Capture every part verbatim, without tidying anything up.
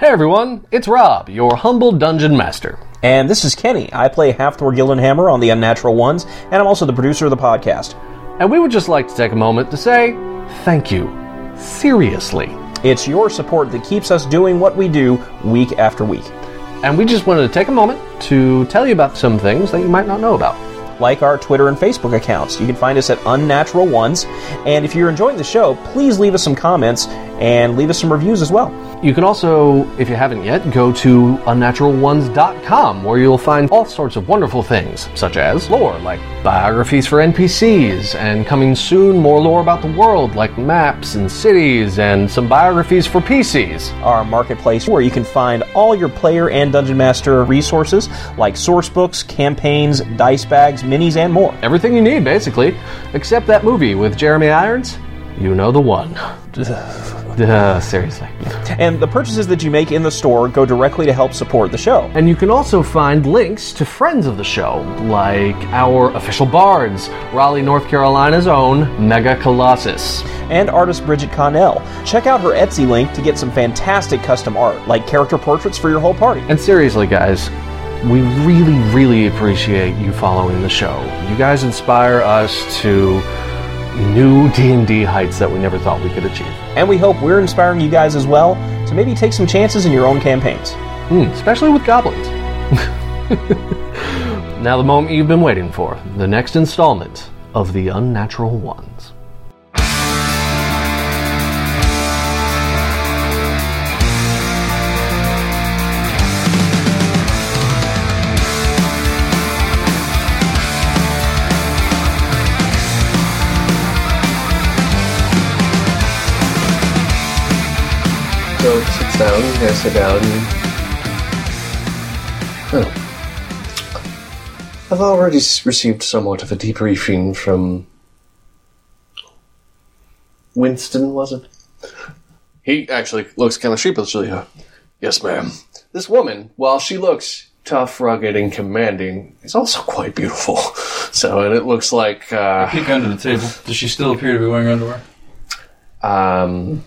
Hey everyone, it's Rob, your humble dungeon master. And this is Kenny. I play Halfthor Gildenhammer on The Unnatural Ones, and I'm also the producer of the podcast. And we would just like to take a moment to say thank you. Seriously. It's your support that keeps us doing what we do week after week. And we just wanted to take a moment to tell you about some things that you might not know about. Like our Twitter and Facebook accounts. You can find us at Unnatural Ones. And if you're enjoying the show, please leave us some comments and leave us some reviews as well. You can also, if you haven't yet, go to unnatural ones dot com, where you'll find all sorts of wonderful things, such as lore, like biographies for N P Cs, and coming soon, more lore about the world, like maps and cities, and some biographies for P Cs. Our marketplace, where you can find all your player and Dungeon Master resources, like source books, campaigns, dice bags, minis, and more. Everything you need, basically, except that movie with Jeremy Irons. You know the one. Uh, seriously. And the purchases that you make in the store go directly to help support the show. And you can also find links to friends of the show, like our official bards, Raleigh, North Carolina's own Mega Colossus. And artist Bridget Connell. Check out her Etsy link to get some fantastic custom art, like character portraits for your whole party. And seriously, guys, we really, really appreciate you following the show. You guys inspire us to new D and D heights that we never thought we could achieve. And we hope we're inspiring you guys as well to maybe take some chances in your own campaigns. Mm, especially with goblins. Now the moment you've been waiting for, the next installment of The Unnatural Ones. So sits down, you guys sit down. And... Oh. I've already received somewhat of a debriefing from Winston, was it? He actually looks kind of sheepishly. Uh, yes, ma'am. This woman, while she looks tough, rugged, and commanding, is also quite beautiful. So, and it looks like... Uh, Peek under the table. Does she still appear to be wearing underwear? Um...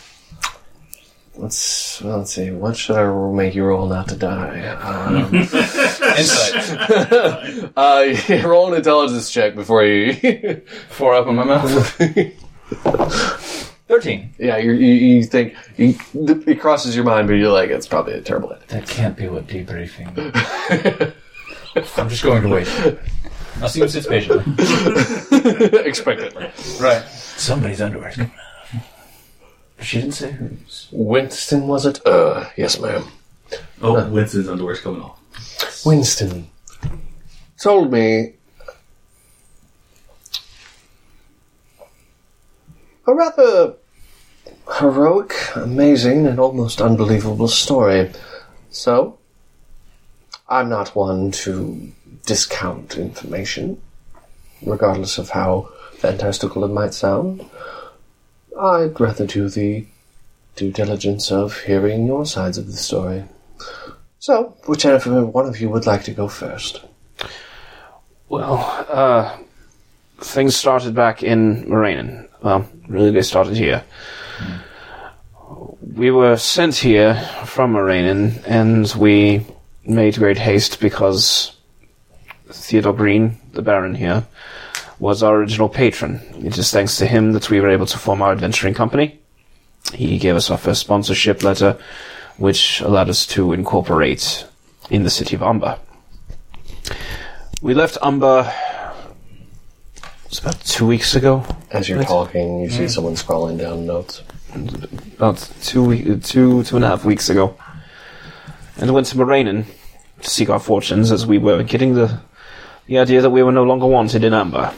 Let's let's see. What should I make you roll not to die? Um, Insight. uh, yeah, roll an intelligence check before you. Before I open my mouth. Thirteen. Yeah, you you, you think you, it crosses your mind, but you're like, it's probably a terrible idea. That can't be what debriefing. I'm just going to wait. I'll see who sits patiently. Expectantly. Right. Somebody's underwear's coming out. She didn't say whose. Winston, was it? Uh, yes, ma'am. Oh, uh, Winston's underwear's coming off. Winston told me a rather heroic, amazing, and almost unbelievable story. So, I'm not one to discount information, regardless of how fantastical it might sound. I'd rather do the due diligence of hearing your sides of the story. So, whichever one of you would like to go first. Well, uh, things started back in Morainen. Well, really they started here. Mm. We were sent here from Morainen, and we made great haste because Theodore Green, the Baron here, was our original patron. It is thanks to him that we were able to form our adventuring company. He gave us our first sponsorship letter, which allowed us to incorporate in the city of Umber. We left Umber, it was about two weeks ago. As you're right? talking, you see mm. someone scrolling down notes. About two, two, two and a half weeks ago. And went to Morainen to seek our fortunes as we were getting the The idea that we were no longer wanted in Amber.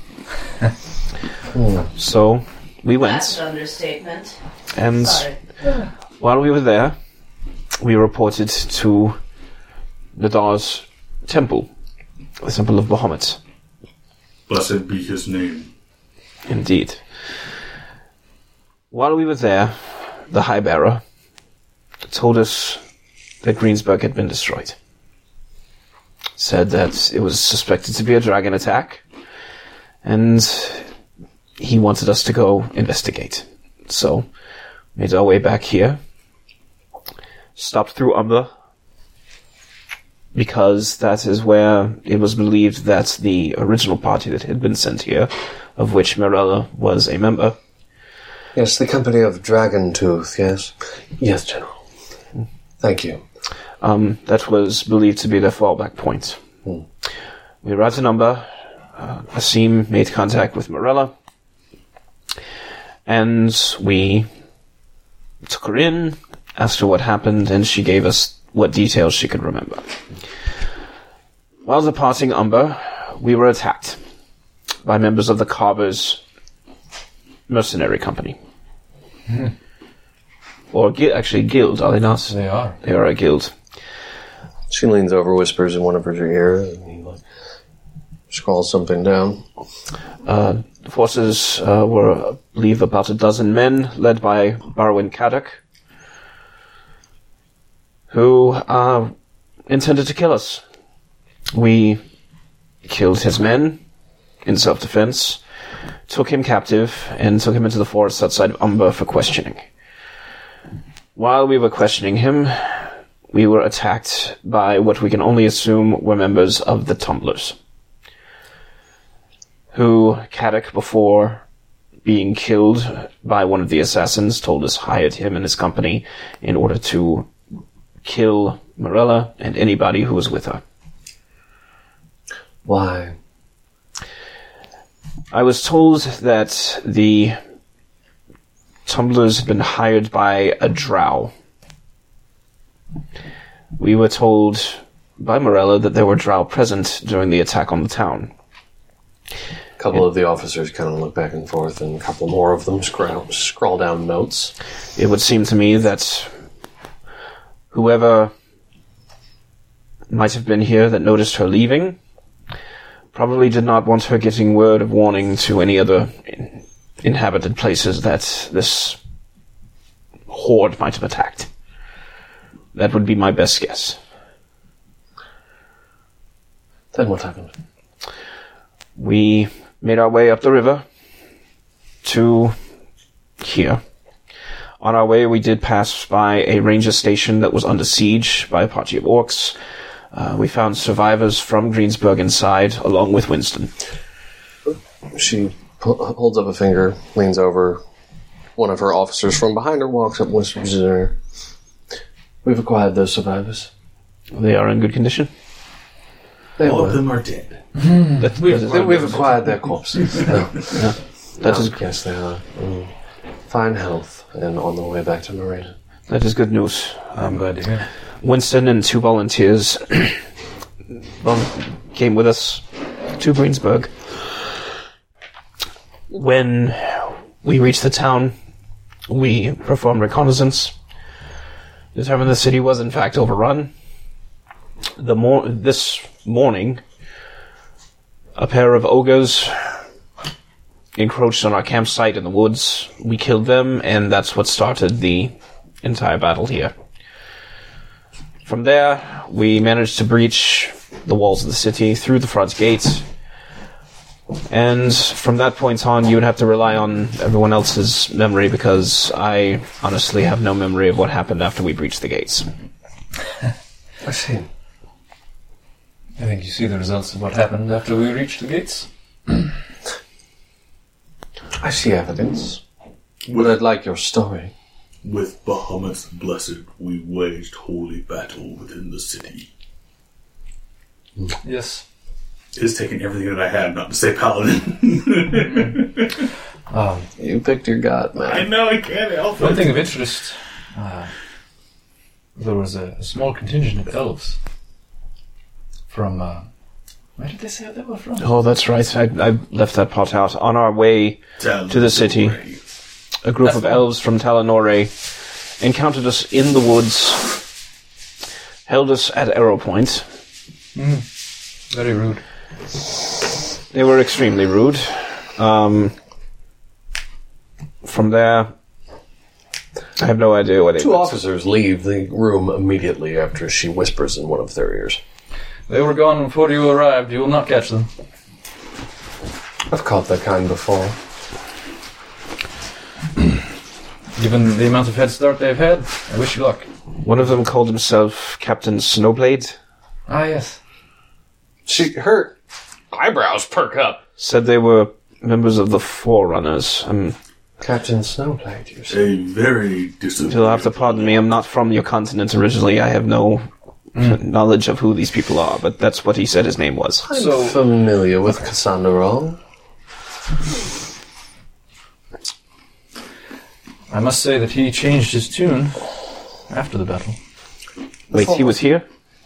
mm. So, we went. That's an understatement. And Sorry. while we were there, we reported to Nadar's temple, the Temple of Bahamut. Blessed be his name. Indeed. While we were there, the High Bearer told us that Greensburg had been destroyed. Said that it was suspected to be a dragon attack, and he wanted us to go investigate. So, made our way back here, stopped through Umber, because that is where it was believed that the original party that had been sent here, of which Morella was a member. Yes, the company of Dragon Tooth, yes. Yes, General. Thank you. Um, that was believed to be their fallback point. Hmm. We arrived in Umber. Uh, Asim made contact with Morella, and we took her in, asked her what happened, and she gave us what details she could remember. While departing Umber, we were attacked by members of the Carver's mercenary company. Hmm. Or gui- actually guild, are they not? They are. They are a guild. She leans over, whispers in one of her ears, and he like, scrawls something down. Uh, the forces uh, were, I believe, about a dozen men, led by Barwin Kaddock, who uh, intended to kill us. We killed his men in self-defense, took him captive, and took him into the forest outside of Umber for questioning. While we were questioning him, we were attacked by what we can only assume were members of the Tumblers, who Kaddock, before being killed by one of the assassins, told us hired him and his company in order to kill Morella and anybody who was with her. Why? I was told that the Tumblers had been hired by a drow. We were told by Morella that there were drow present during the attack on the town. A couple of the officers kind of look back and forth, and a couple more of them scrawl, scrawl down notes. It would seem to me that whoever might have been here that noticed her leaving probably did not want her getting word of warning to any other in- inhabited places that this horde might have attacked. That would be my best guess. Then what happened? We made our way up the river to here. On our way, we did pass by a ranger station that was under siege by a party of orcs. Uh, we found survivors from Greensburg inside, along with Winston. She pu- holds up a finger, leans over. One of her officers from behind her walks up, whispers in her. We've acquired those survivors. They are in good condition. They All of were. them are dead. That, We've that is- We've, we've acquired their corpses. No. yeah, that is Yes, they are in fine health and on the way back to Marina. that is good news. I'm glad to hear. Winston and two volunteers well, came with us to Greensburg. When we reached the town, we performed reconnaissance, determined the city was in fact overrun. The mor- this morning, a pair of ogres encroached on our campsite in the woods. We killed them, and that's what started the entire battle here. From there, we managed to breach the walls of the city through the front gate. And from that point on, you would have to rely on everyone else's memory, because I honestly have no memory of what happened after we breached the gates. I see. I think you see the results of what happened after we reached the gates. I see evidence. But I'd like your story. With Bahamut's blessed, we waged holy battle within the city. Yes. It's taking everything that I had not to say paladin. Um, You picked your god, I man. know, I can't help one it. thing of interest, uh, there was a, a small contingent of elves from, uh, where did they say they were from? Oh, that's right. I, I left that part out. On our way to the city, a group That's of the one. elves from Talanore encountered us in the woods, held us at arrow point. Very rude. They were extremely rude. Um, from there, I have no idea what it Two was. officers leave the room immediately after she whispers in one of their ears. They were gone before you arrived. You will not catch them. I've caught that kind before. Given the amount of head start they've had, I wish you luck. One of them called himself Captain Snowblade. Ah, yes. She, her eyebrows perk up. Said they were members of the Forerunners. Um, Captain Snowblade, you say? A very disagreeable. you'll have to pardon me, I'm not from your continent originally. I have no mm. knowledge of who these people are, but that's what he said his name was. I'm So- familiar with Cassandra. I must say that he changed his tune after the battle. Wait, he was here?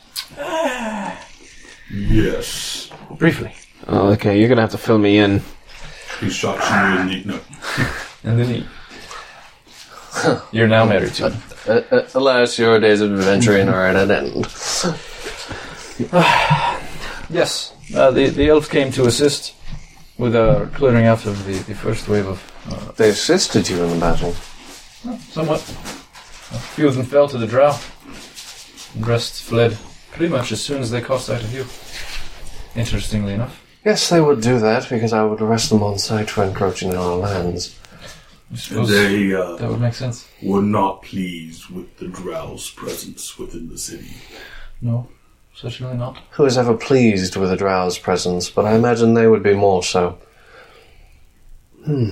Yes. Briefly. Oh, okay, you're gonna have to fill me in. He shot you in the... No. And then he... You're now married to him. Uh, uh, alas, your days of adventuring are at an end. Yes. Uh, the, the elves came to assist with uh, clearing out of the, the first wave of... Uh, They assisted you in the battle. somewhat. A few of them fell to the drow. The rest fled pretty much as soon as they caught sight of you. Interestingly enough. Yes, they would do that, because I would arrest them on sight for encroaching on our lands. I And suppose they uh, that would make sense. were not pleased with the Drow's presence within the city. No, certainly not. Who is ever pleased with a drow's presence, but I imagine they would be more so. Hmm.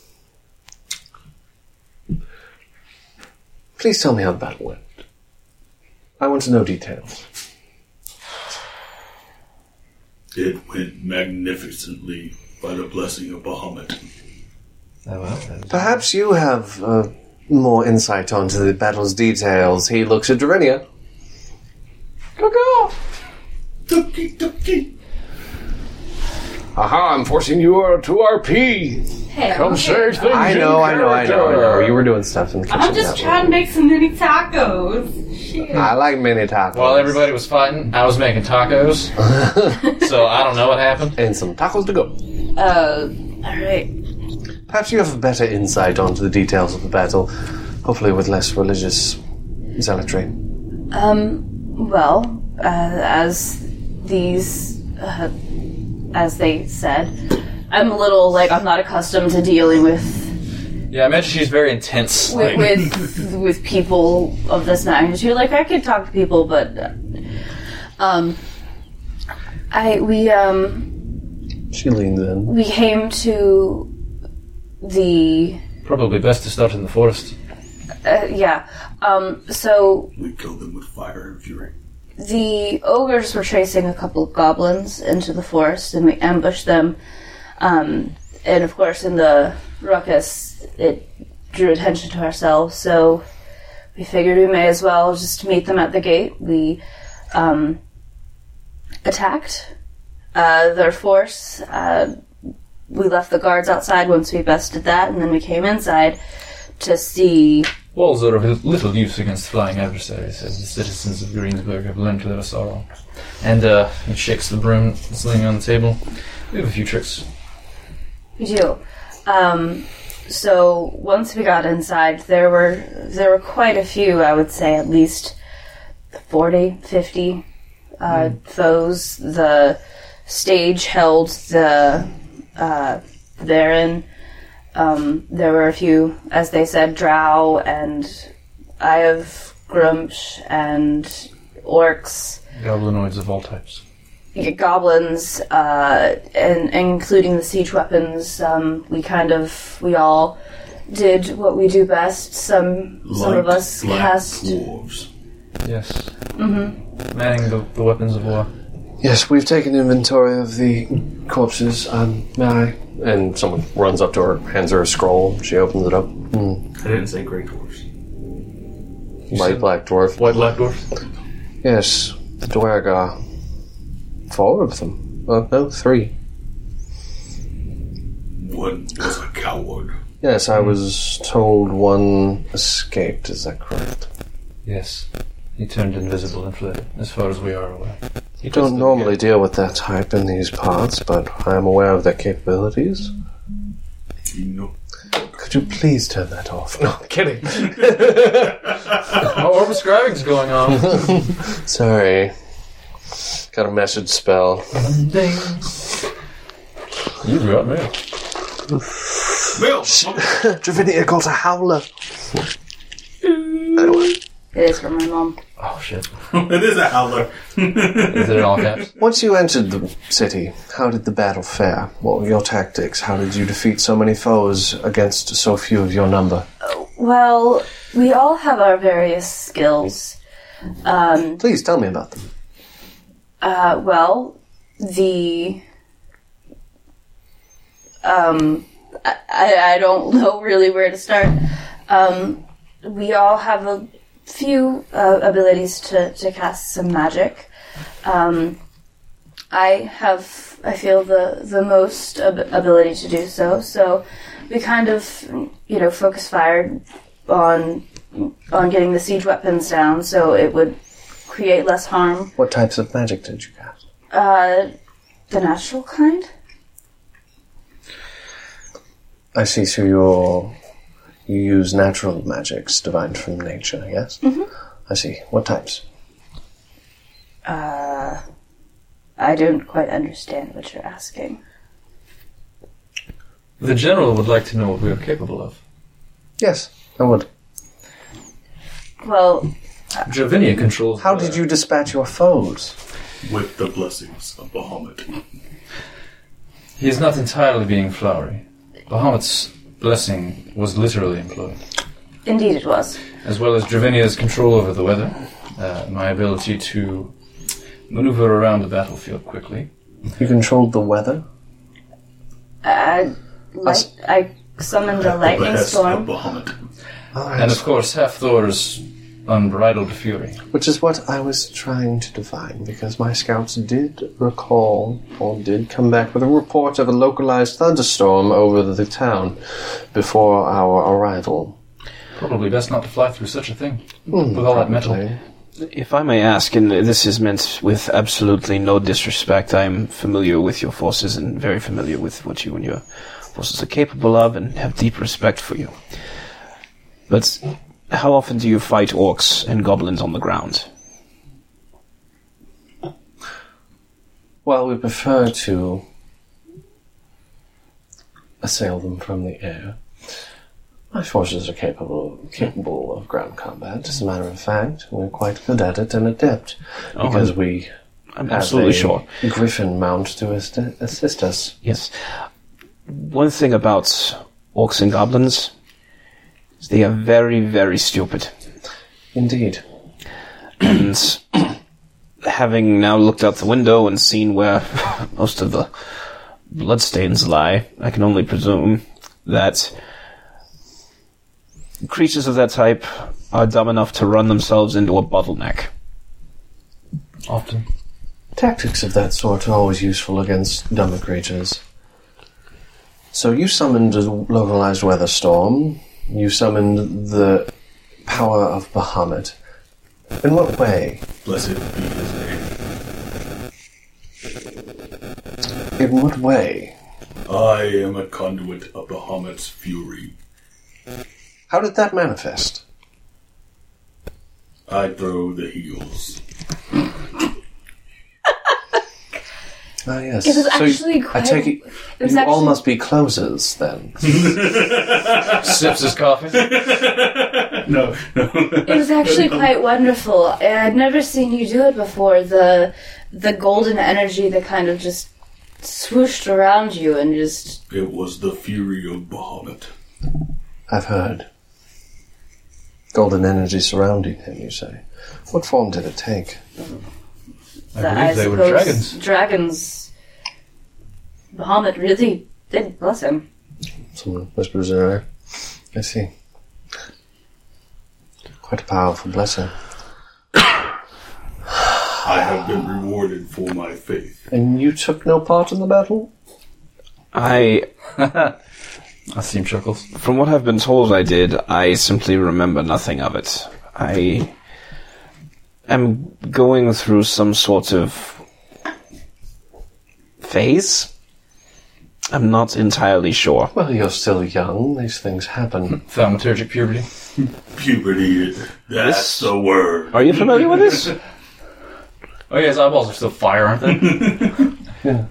Please tell me how the battle went. I want to know details. It went magnificently by the blessing of Bahamut. Oh, well, then. Perhaps you have uh, more insight onto the battle's details. He looks at Dorinia. Ducky, ducky. Aha, I'm forcing you to R P. Hey, Come okay. save things. I know, I know, I know, I know. You were doing stuff in the kitchen. I'm just that trying to way. make some mini tacos. Shit. I like mini tacos. While everybody was fighting, I was making tacos. So I don't know what happened. And some tacos to go. Uh, alright. Perhaps you have better insight onto the details of the battle, hopefully with less religious zealotry. Um, well, uh, as these, uh, as they said, I'm a little, like, I'm not accustomed to dealing with Yeah, I imagine she's very intense. with, Like, with with people of this magnitude. Like, I could talk to people, but uh, um, I we um She leans in. we came to the probably best to start in the forest. uh, yeah. Um, so We killed them with fire and fury. the ogres were chasing a couple of goblins into the forest, and we ambushed them. Um, and of course, in the ruckus, it drew attention to ourselves, so we figured we may as well just meet them at the gate. We um, attacked uh, their force. Uh, we left the guards outside once we bested that, and then we came inside to see... Walls are of little use against flying adversaries, as the citizens of Greensburg have learned to their sorrow. And uh, he shakes the broom that's laying on the table. We have a few tricks. We do. Um, so once we got inside, there were there were quite a few, I would say at least forty, fifty uh, mm. foes. The stage held the uh, therein. Um, there were a few, as they said, drow and Eye of Grumsh and orcs. Goblinoids of all types. Goblins, uh, and, and including the siege weapons. Um, we kind of, we all did what we do best. Some some of Light us black cast... dwarves. Yes. Mm-hmm. Manning the, the weapons of war. Yes, we've taken inventory of the corpses. Um, may I? And someone runs up to her, hands her a scroll. She opens it up. Mm. I didn't say great dwarves. White black dwarf. White black dwarf? Yes, the Dwerga. Four of them. Well, no, three. One was a coward. Yes, I was told one escaped. Is that correct? Yes. He turned invisible and fled, as far as we are aware. He Don't normally deal with that type in these parts, but I am aware of their capabilities. You know. Could you please turn that off? No, I'm kidding. Oh, orb scribing's going on. Sorry. Got a message spell. Ding. You got mail. Bill! Dravinia got a howler. Anyway. It is from my mom. Oh, shit. It is a howler. Is it in all caps? Once you entered the city, how did the battle fare? What were your tactics? How did you defeat so many foes against so few of your number? Well, we all have our various skills. Um, Please tell me about them. uh, well, the... Um, I, I I don't know really where to start. Um, we all have a few uh, abilities to, to cast some magic. Um, I have, I feel, the, the most ab- ability to do so, so we kind of, you know, focus fire on on getting the siege weapons down so it would create less harm. What types of magic did you cast? Uh, the natural kind? I see, so you're, you use natural magics derived from nature, yes? Mm-hmm. I see. What types? Uh, I don't quite understand what you're asking. The general would like to know what we are capable of. Yes, I would. Well, Javinia controls... How the- did you dispatch your foes? With the blessings of Bahamut. He is not entirely being flowery. Bahamut's blessing was literally employed. indeed it was. As well as Dravinia's control over the weather, uh, my ability to maneuver around the battlefield quickly. You controlled the weather? I, light, I summoned a lightning Behest storm. of Bahamut. All right. And of course, Half-Thor's unbridled fury. Which is what I was trying to define, because my scouts did recall, or did come back with a report of a localized thunderstorm over the town before our arrival. Probably best not to fly through such a thing. Hmm, with all that probably. metal. If I may ask, and this is meant with absolutely no disrespect, I am familiar with your forces and very familiar with what you and your forces are capable of and have deep respect for you. But how often do you fight orcs and goblins on the ground? Well, we prefer to assail them from the air. My forces are capable capable of ground combat. As a matter of fact, we're quite good at it and adept, Oh, because I'm- we I'm have absolutely a sure. griffin mount to assist, assist us. Yes. One thing about orcs and goblins is they are very, very stupid. Indeed. And having now looked out the window and seen where most of the bloodstains lie, I can only presume that creatures of that type are dumb enough to run themselves into a bottleneck. Often. Tactics of that sort are always useful against dumber creatures. So you summoned a localized weather storm. You summoned the power of Bahamut. In what way? Blessed be his name. In what way? I am a conduit of Bahamut's fury. How did that manifest? I throw the heels. Ah, yes. It was so actually you, quite- I take it, it was you all actually- must be closers, then. Sips his coffee. No, no. It was actually quite wonderful. I'd never seen you do it before. The the golden energy that kind of just swooshed around you and just... It was the fury of Bahamut. I've heard. Golden energy surrounding him, you say. What form did it take? I the- believe they were suppose dragons. Dragons. Bahamut really did bless him. Someone whispers in her ear. I see. Quite a powerful blessing. I have been rewarded for my faith. And you took no part in the battle? I, I see him chuckles. from what I've been told I did, I simply remember nothing of it. I am going through some sort of phase. I'm not entirely sure. Well, you're still young. These things happen. Thaumaturgic puberty. Puberty, that's This- the word. Are you familiar with this? Oh yeah, his eyeballs are still fire, aren't they? Yeah.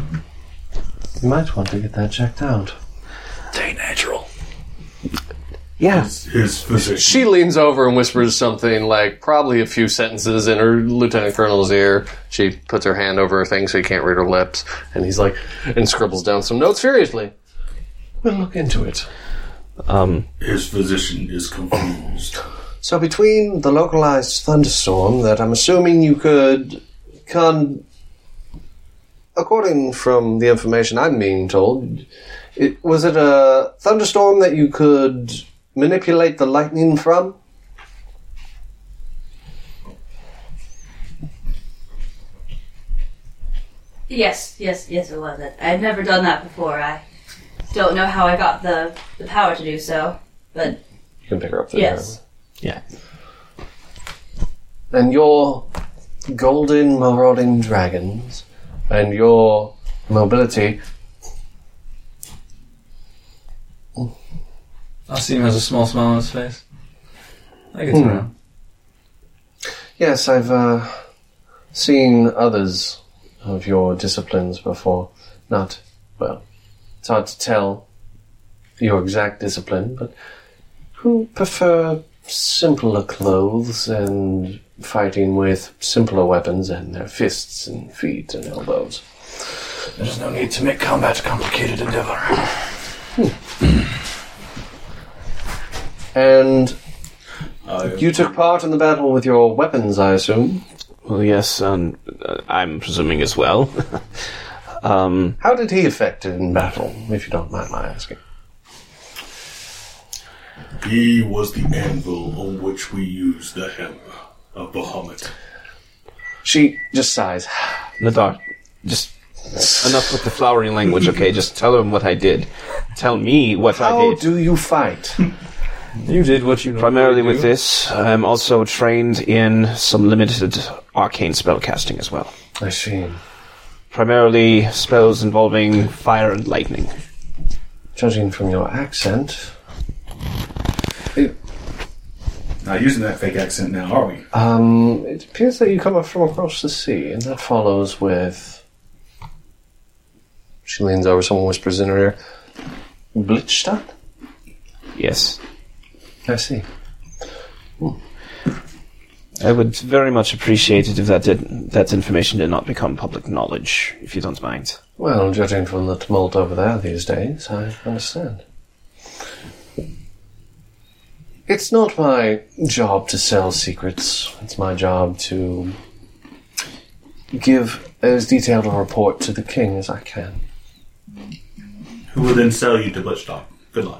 You might want to get that checked out. Stay natural. Yeah. His, his physician. She leans over and whispers something like probably a few sentences in her lieutenant colonel's ear. She puts her hand over her thing so he can't read her lips. And he's like, and scribbles down some notes furiously. We'll look into it. Um, His physician is confused. So between the localized thunderstorm that I'm assuming you could con... According from the information I'm being told, it, was it a thunderstorm that you could manipulate the lightning from? Yes, yes, yes, it was it. I've never done that before. I don't know how I got the, the power to do so, but You can pick her up there. yes. yeah. And your golden marauding dragons and your mobility... Asim has a small smile on his face. I get Hmm. around. Yes, I've uh, seen others of your disciplines before. Not, well, it's hard to tell your exact discipline, but who prefer simpler clothes and fighting with simpler weapons and their fists and feet and elbows. There's no need to make combat a complicated endeavor. And I you took part in the battle with your weapons, I assume. Well, yes, and uh, I'm presuming as well. um, How did he affect it in battle, if you don't mind my asking? He was the anvil on which we used the hammer of Bahamut. She just sighs. Nadar, just enough with the flowery language, okay? Just tell him what I did. Tell me what I How did. do you fight? You did what you Primarily normally with do. this, I'm also trained in some limited arcane spellcasting as well. I see. Primarily spells involving fire and lightning. Judging from your accent, it, Not using that fake accent now, are we? um, it appears that you come from across the sea, and that follows with... She leans over, someone whispers in her ear, Blitzstadt? Yes. I see. I would very much appreciate it if that did, that information did not become public knowledge, if you don't mind. Well, judging from the tumult over there these days, I understand. It's not my job to sell secrets. It's my job to give as detailed a report to the king as I can. Who will then sell you to Blitzstock? Good luck.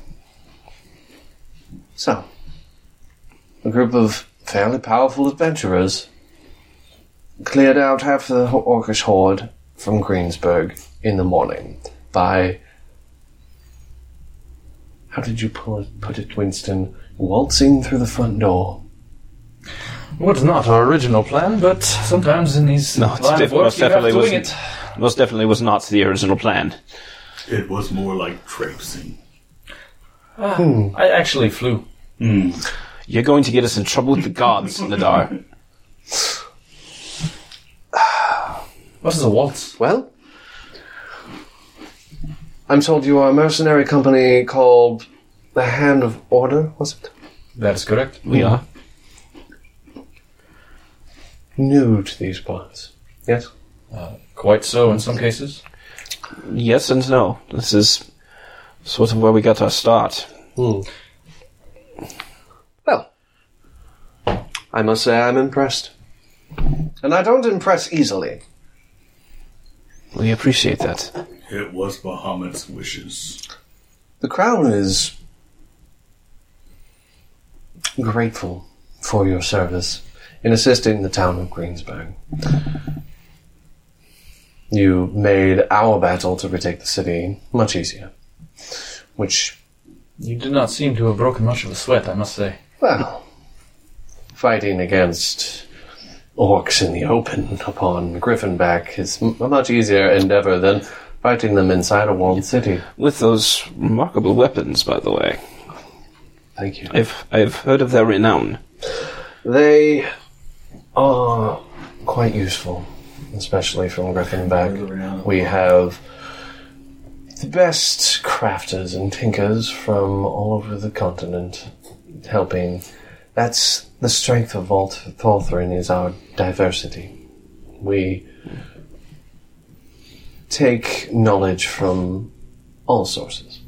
So, a group of fairly powerful adventurers cleared out half the Orcish horde from Greensburg in the morning by... How did you pull it, put it, Winston? Waltzing through the front door. Was not our original plan, but sometimes in these No, it's line of diff- work, most you have definitely to wing wasn't. it. Most definitely was not the original plan. It was more like traipsing. I actually flew. Hmm. You're going to get us in trouble with the gods, Nadar. What is a waltz? Well, I'm told you are a mercenary company called the Hand of Order, was it? That is correct. We are. New to these parts. Yes? Quite so in some cases. Yes and no. This is sort of where we got our start. Hmm. Well, I must say I'm impressed. And I don't impress easily. We appreciate that. It was Bahamut's wishes. The Crown is grateful for your service in assisting the town of Greensburg. You made our battle to retake the city much easier. Which, You did not seem to have broken much of a sweat, I must say. well, fighting against orcs in the open upon Griffinback is m- a much easier endeavor than fighting them inside a walled city. With those remarkable weapons, by the way. Thank you. I've, I've heard of their renown. They are quite useful, especially from Griffinback. We have the best crafters and tinkers from all over the continent helping. That's the strength of Vault- Valthryn is our diversity. We take knowledge from all sources.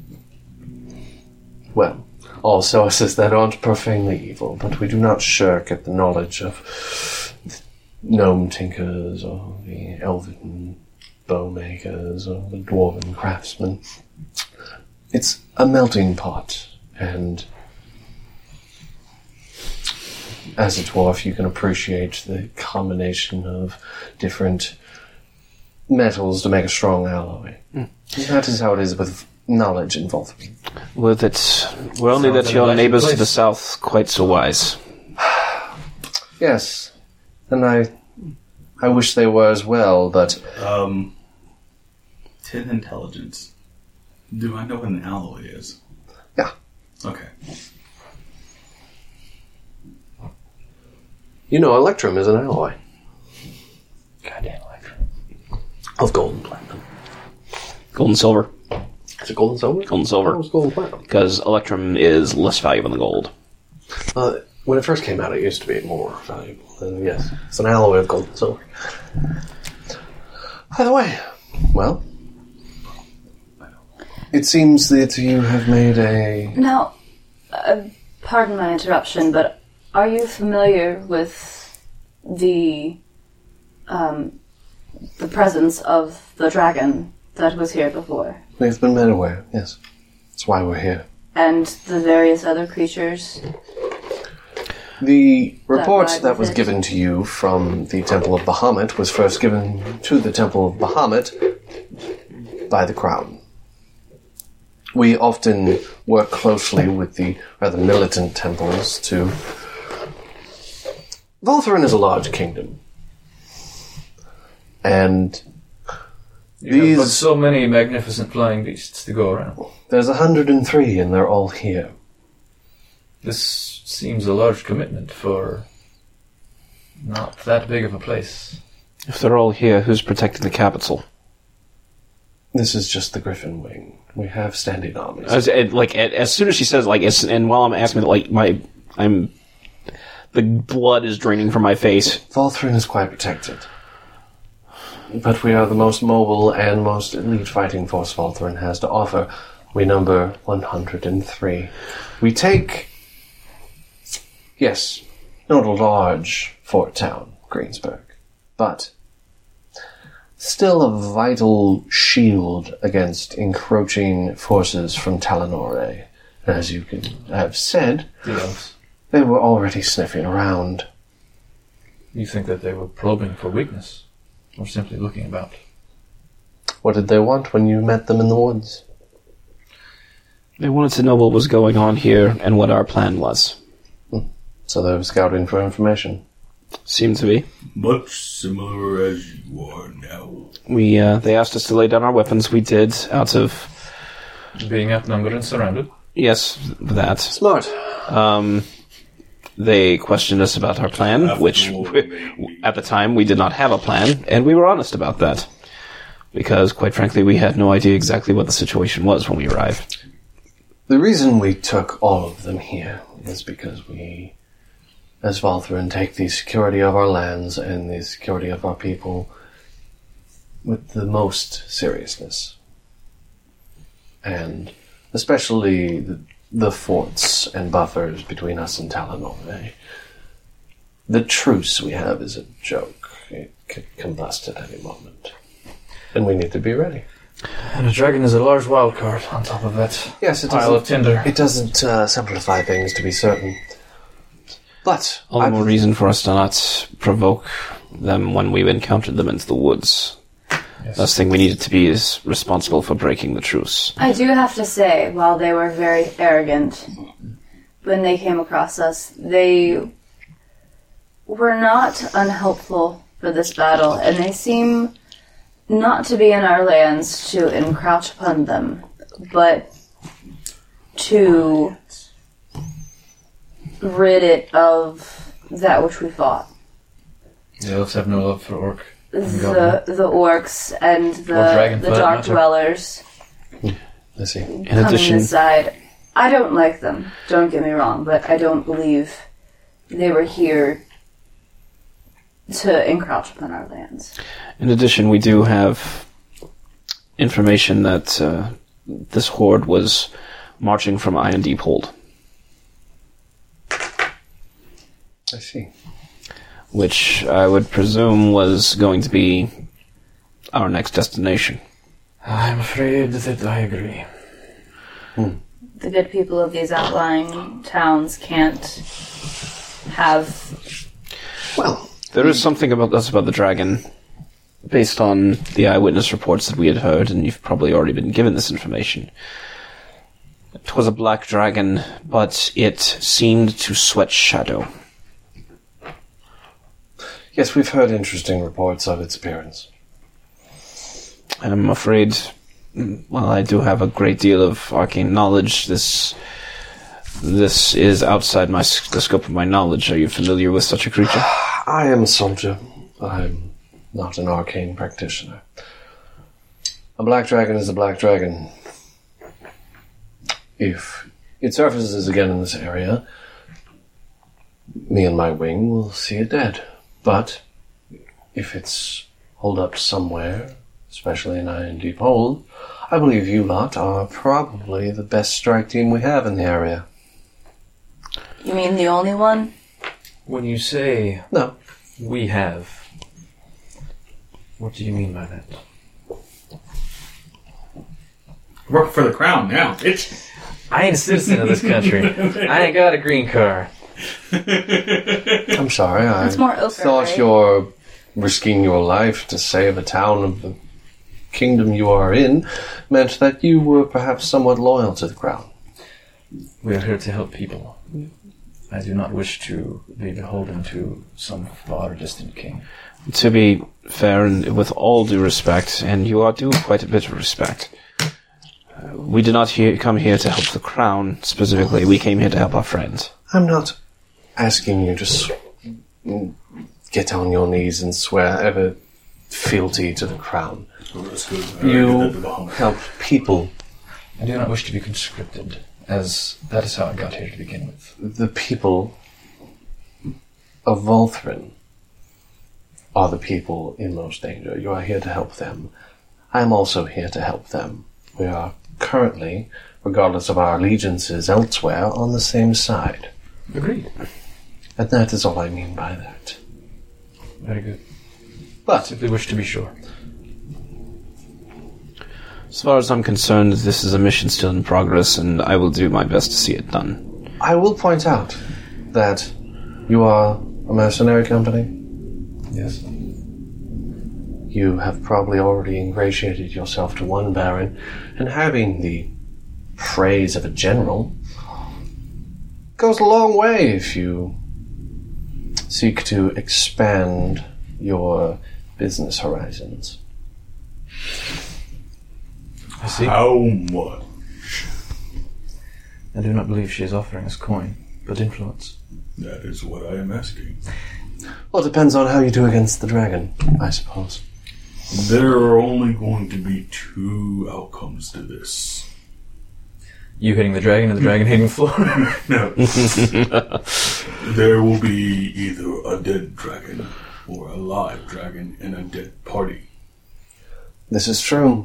Well, all sources that aren't profanely evil, but we do not shirk at the knowledge of gnome tinkers or the elven bowmakers or the dwarven craftsmen. It's a melting pot, and as a dwarf you can appreciate the combination of different metals to make a strong alloy. Mm. That is how it is with knowledge in Valthryn. With it, we're only Sounds that like your a neighbors to place. the south quite so wise. Yes, and I I wish they were as well, but Um, ten intelligence. Do I know what an alloy is? Yeah. Okay. You know, Electrum is an alloy Goddamn electrum. of gold and platinum. Gold and silver. Is it gold and silver? Gold and Oh, silver. it was gold and platinum. Because electrum is less valuable than gold. Uh, when it first came out, it used to be more valuable. And yes, it's an alloy of gold and silver. By the way, well, it seems that you have made a... Now, uh, pardon my interruption, but are you familiar with the um, the presence of the dragon that was here before, We've been made aware, yes. That's why we're here. and the various other creatures? The report ride that with was it. given to you from the Temple of Bahamut was first given to the Temple of Bahamut by the Crown. We often work closely with the rather militant temples to... Valthryn is a large kingdom. And You have but these... so many magnificent flying beasts to go around. There's one hundred three and they're all here. This seems a large commitment for not that big of a place. If they're all here, who's protecting the capital? This is just the Griffin Wing. We have standing armies. As, it, like as, as soon as she says, like, it's, and while I'm asking, like, my, I'm, the blood is draining from my face. Valthryn is quite protected. But we are the most mobile and most elite fighting force Valthryn has to offer. We number one hundred three. We take, yes, not a large fort town, Greensburg, but still a vital shield against encroaching forces from Talanore. As you can have said, The elves. they were already sniffing around. You think that they were probing for weakness? Or simply looking about? What did they want when you met them in the woods? They wanted to know what was going on here and what our plan was. So they were scouting for information. Seemed to be. Much similar as you are now. We, uh, they asked us to lay down our weapons. We did, out of, Being outnumbered and surrounded? yes, that. Smart. Um, they questioned us about our plan, After which, all, we, maybe. at the time, we did not have a plan, and we were honest about that. Because, quite frankly, we had no idea exactly what the situation was when we arrived. The reason we took all of them here is because we, as Valthryn, take the security of our lands and the security of our people with the most seriousness. And especially the, the forts and buffers between us and Talanore. The truce we have is a joke. It could combust at any moment. And we need to be ready. And a dragon is a large wild card on top of that Yes, it pile of doesn't, tinder. it doesn't uh, simplify things, to be certain. But All the I- more reason for us to not provoke them when we encountered them into the woods. Yes. Last thing we needed to be is responsible for breaking the truce. I do have to say, while they were very arrogant when they came across us, they were not unhelpful for this battle, and they seem not to be in our lands to encroach upon them, but to rid it of that which we fought. The elves have no love for orc. and goblin. The the orcs and Or the dragon, the for that dark matter. dwellers I see. In Coming addition, aside, I don't like them. Don't get me wrong, but I don't believe they were here to encroach upon our lands. in addition, we do have information that uh, this horde was marching from Iron Deep Hold, I see. which I would presume was going to be our next destination. I'm afraid that I agree. The good people of these outlying towns can't have... Well, There is something about us about the dragon, based on the eyewitness reports that we had heard, and you've probably already been given this information. It was a black dragon, but it seemed to sweat shadow. yes, we've heard interesting reports of its appearance. I'm afraid, well, I do have a great deal of arcane knowledge. This this is outside my s- the scope of my knowledge. Are you familiar with such a creature? I am a soldier. I'm not an arcane practitioner. A black dragon is a black dragon. If it surfaces again in this area, me and my wing will see it dead. But if it's holed up somewhere, especially in Iron Deep Hold, I believe you lot are probably the best strike team we have in the area. You mean the only one? When you say No, we have, what do you mean by that? Work for the crown now, bitch. I ain't a citizen of this country. I ain't got a green card. I'm sorry. I It's more ochre, thought right? your risking your life to save a town of the kingdom you are in meant that you were perhaps somewhat loyal to the crown. We are here to help people. I do not wish to be beholden to some far distant king. To be fair, and with all due respect, and you are due quite a bit of respect, uh, we did not here, come here to help the crown specifically. We came here to help our friends. I'm not asking you to s- get on your knees and swear ever fealty to the crown. Oh, that's good. You I like help people, I do not wish to be conscripted, as that is how I got here to begin with. the people of Volthrin are the people in most danger. You are here to help them. I am also here to help them. We are currently, regardless of our allegiances elsewhere, on the same side. Agreed. And that is all I mean by that. Very good. But Simply wish to be sure. As far as I'm concerned, this is a mission still in progress, and I will do my best to see it done. I will point out that you are a mercenary company. Yes. You have probably already ingratiated yourself to one baron, and having the praise of a general goes a long way if you seek to expand your business horizons. I see. How much? I do not believe she is offering us coin, but influence. That is what I am asking. Well, it depends on how you do against the dragon, I suppose. There are only going to be two outcomes to this. You hitting the dragon and the dragon hitting the floor. No. There will be either a dead dragon or a live dragon and a dead party. This is true.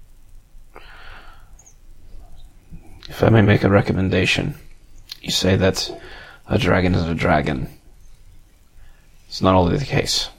If I may make a recommendation, you say that a dragon is a dragon. It's not always the case.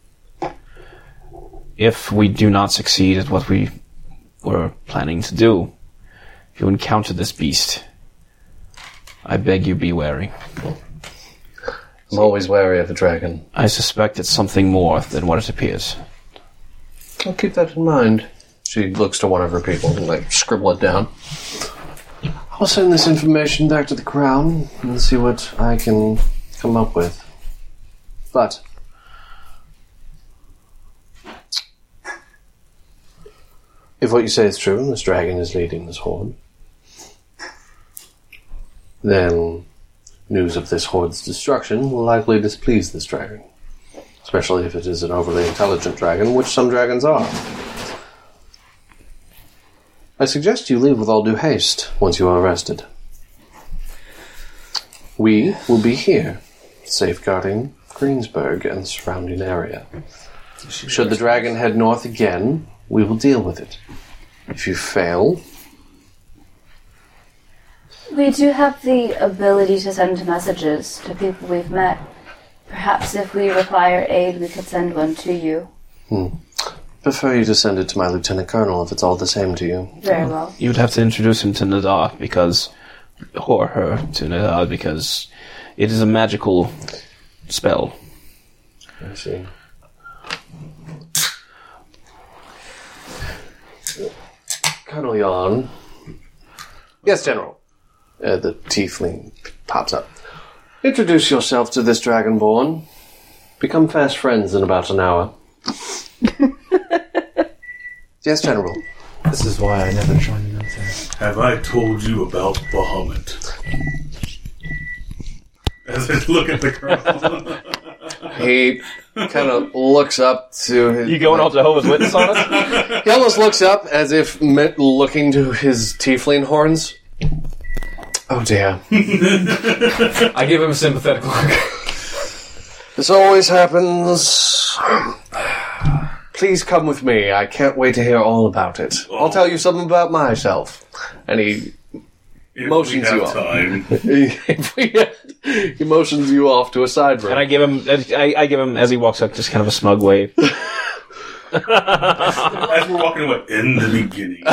If we do not succeed at what we were planning to do, if you encounter this beast, I beg you be wary. I'm always wary of a dragon. I suspect it's something more than what it appears. I'll keep that in mind. She looks to one of her people and, like, scribble it down. I'll send this information back to the crown and see what I can come up with. But if what you say is true, and this dragon is leading this horde, then news of this horde's destruction will likely displease this dragon. Especially if it is an overly intelligent dragon, which some dragons are. I suggest you leave with all due haste once you are arrested. We will be here, safeguarding Greensburg and the surrounding area. Should the dragon head north again, we will deal with it. If you fail... We do have the ability to send messages to people we've met. Perhaps if we require aid, we could send one to you. Hmm. Prefer you to send it to my lieutenant colonel if it's all the same to you. Very well. You would have to introduce him to Nadar because, or her to Nadar because it is a magical spell. I see. Colonel Yon. Yes, General. Uh, the tiefling pops up. Introduce yourself to this dragonborn. Become fast friends in about an hour. Yes, General. This is why I never joined the military. Have I told you about Bahamut? As I look at the colonel. He kind of looks up to his... You going all Jehovah's Witness on us? He almost looks up as if me- looking to his tiefling horns. Oh dear. I give him a sympathetic look. This always happens. Please come with me. I can't wait to hear all about it. I'll tell you something about myself. And he If motions we have you off. time. If we had- he motions you off to a side room. And I give him, I, I give him as he walks up, just kind of a smug wave. As we're walking away, in the beginning.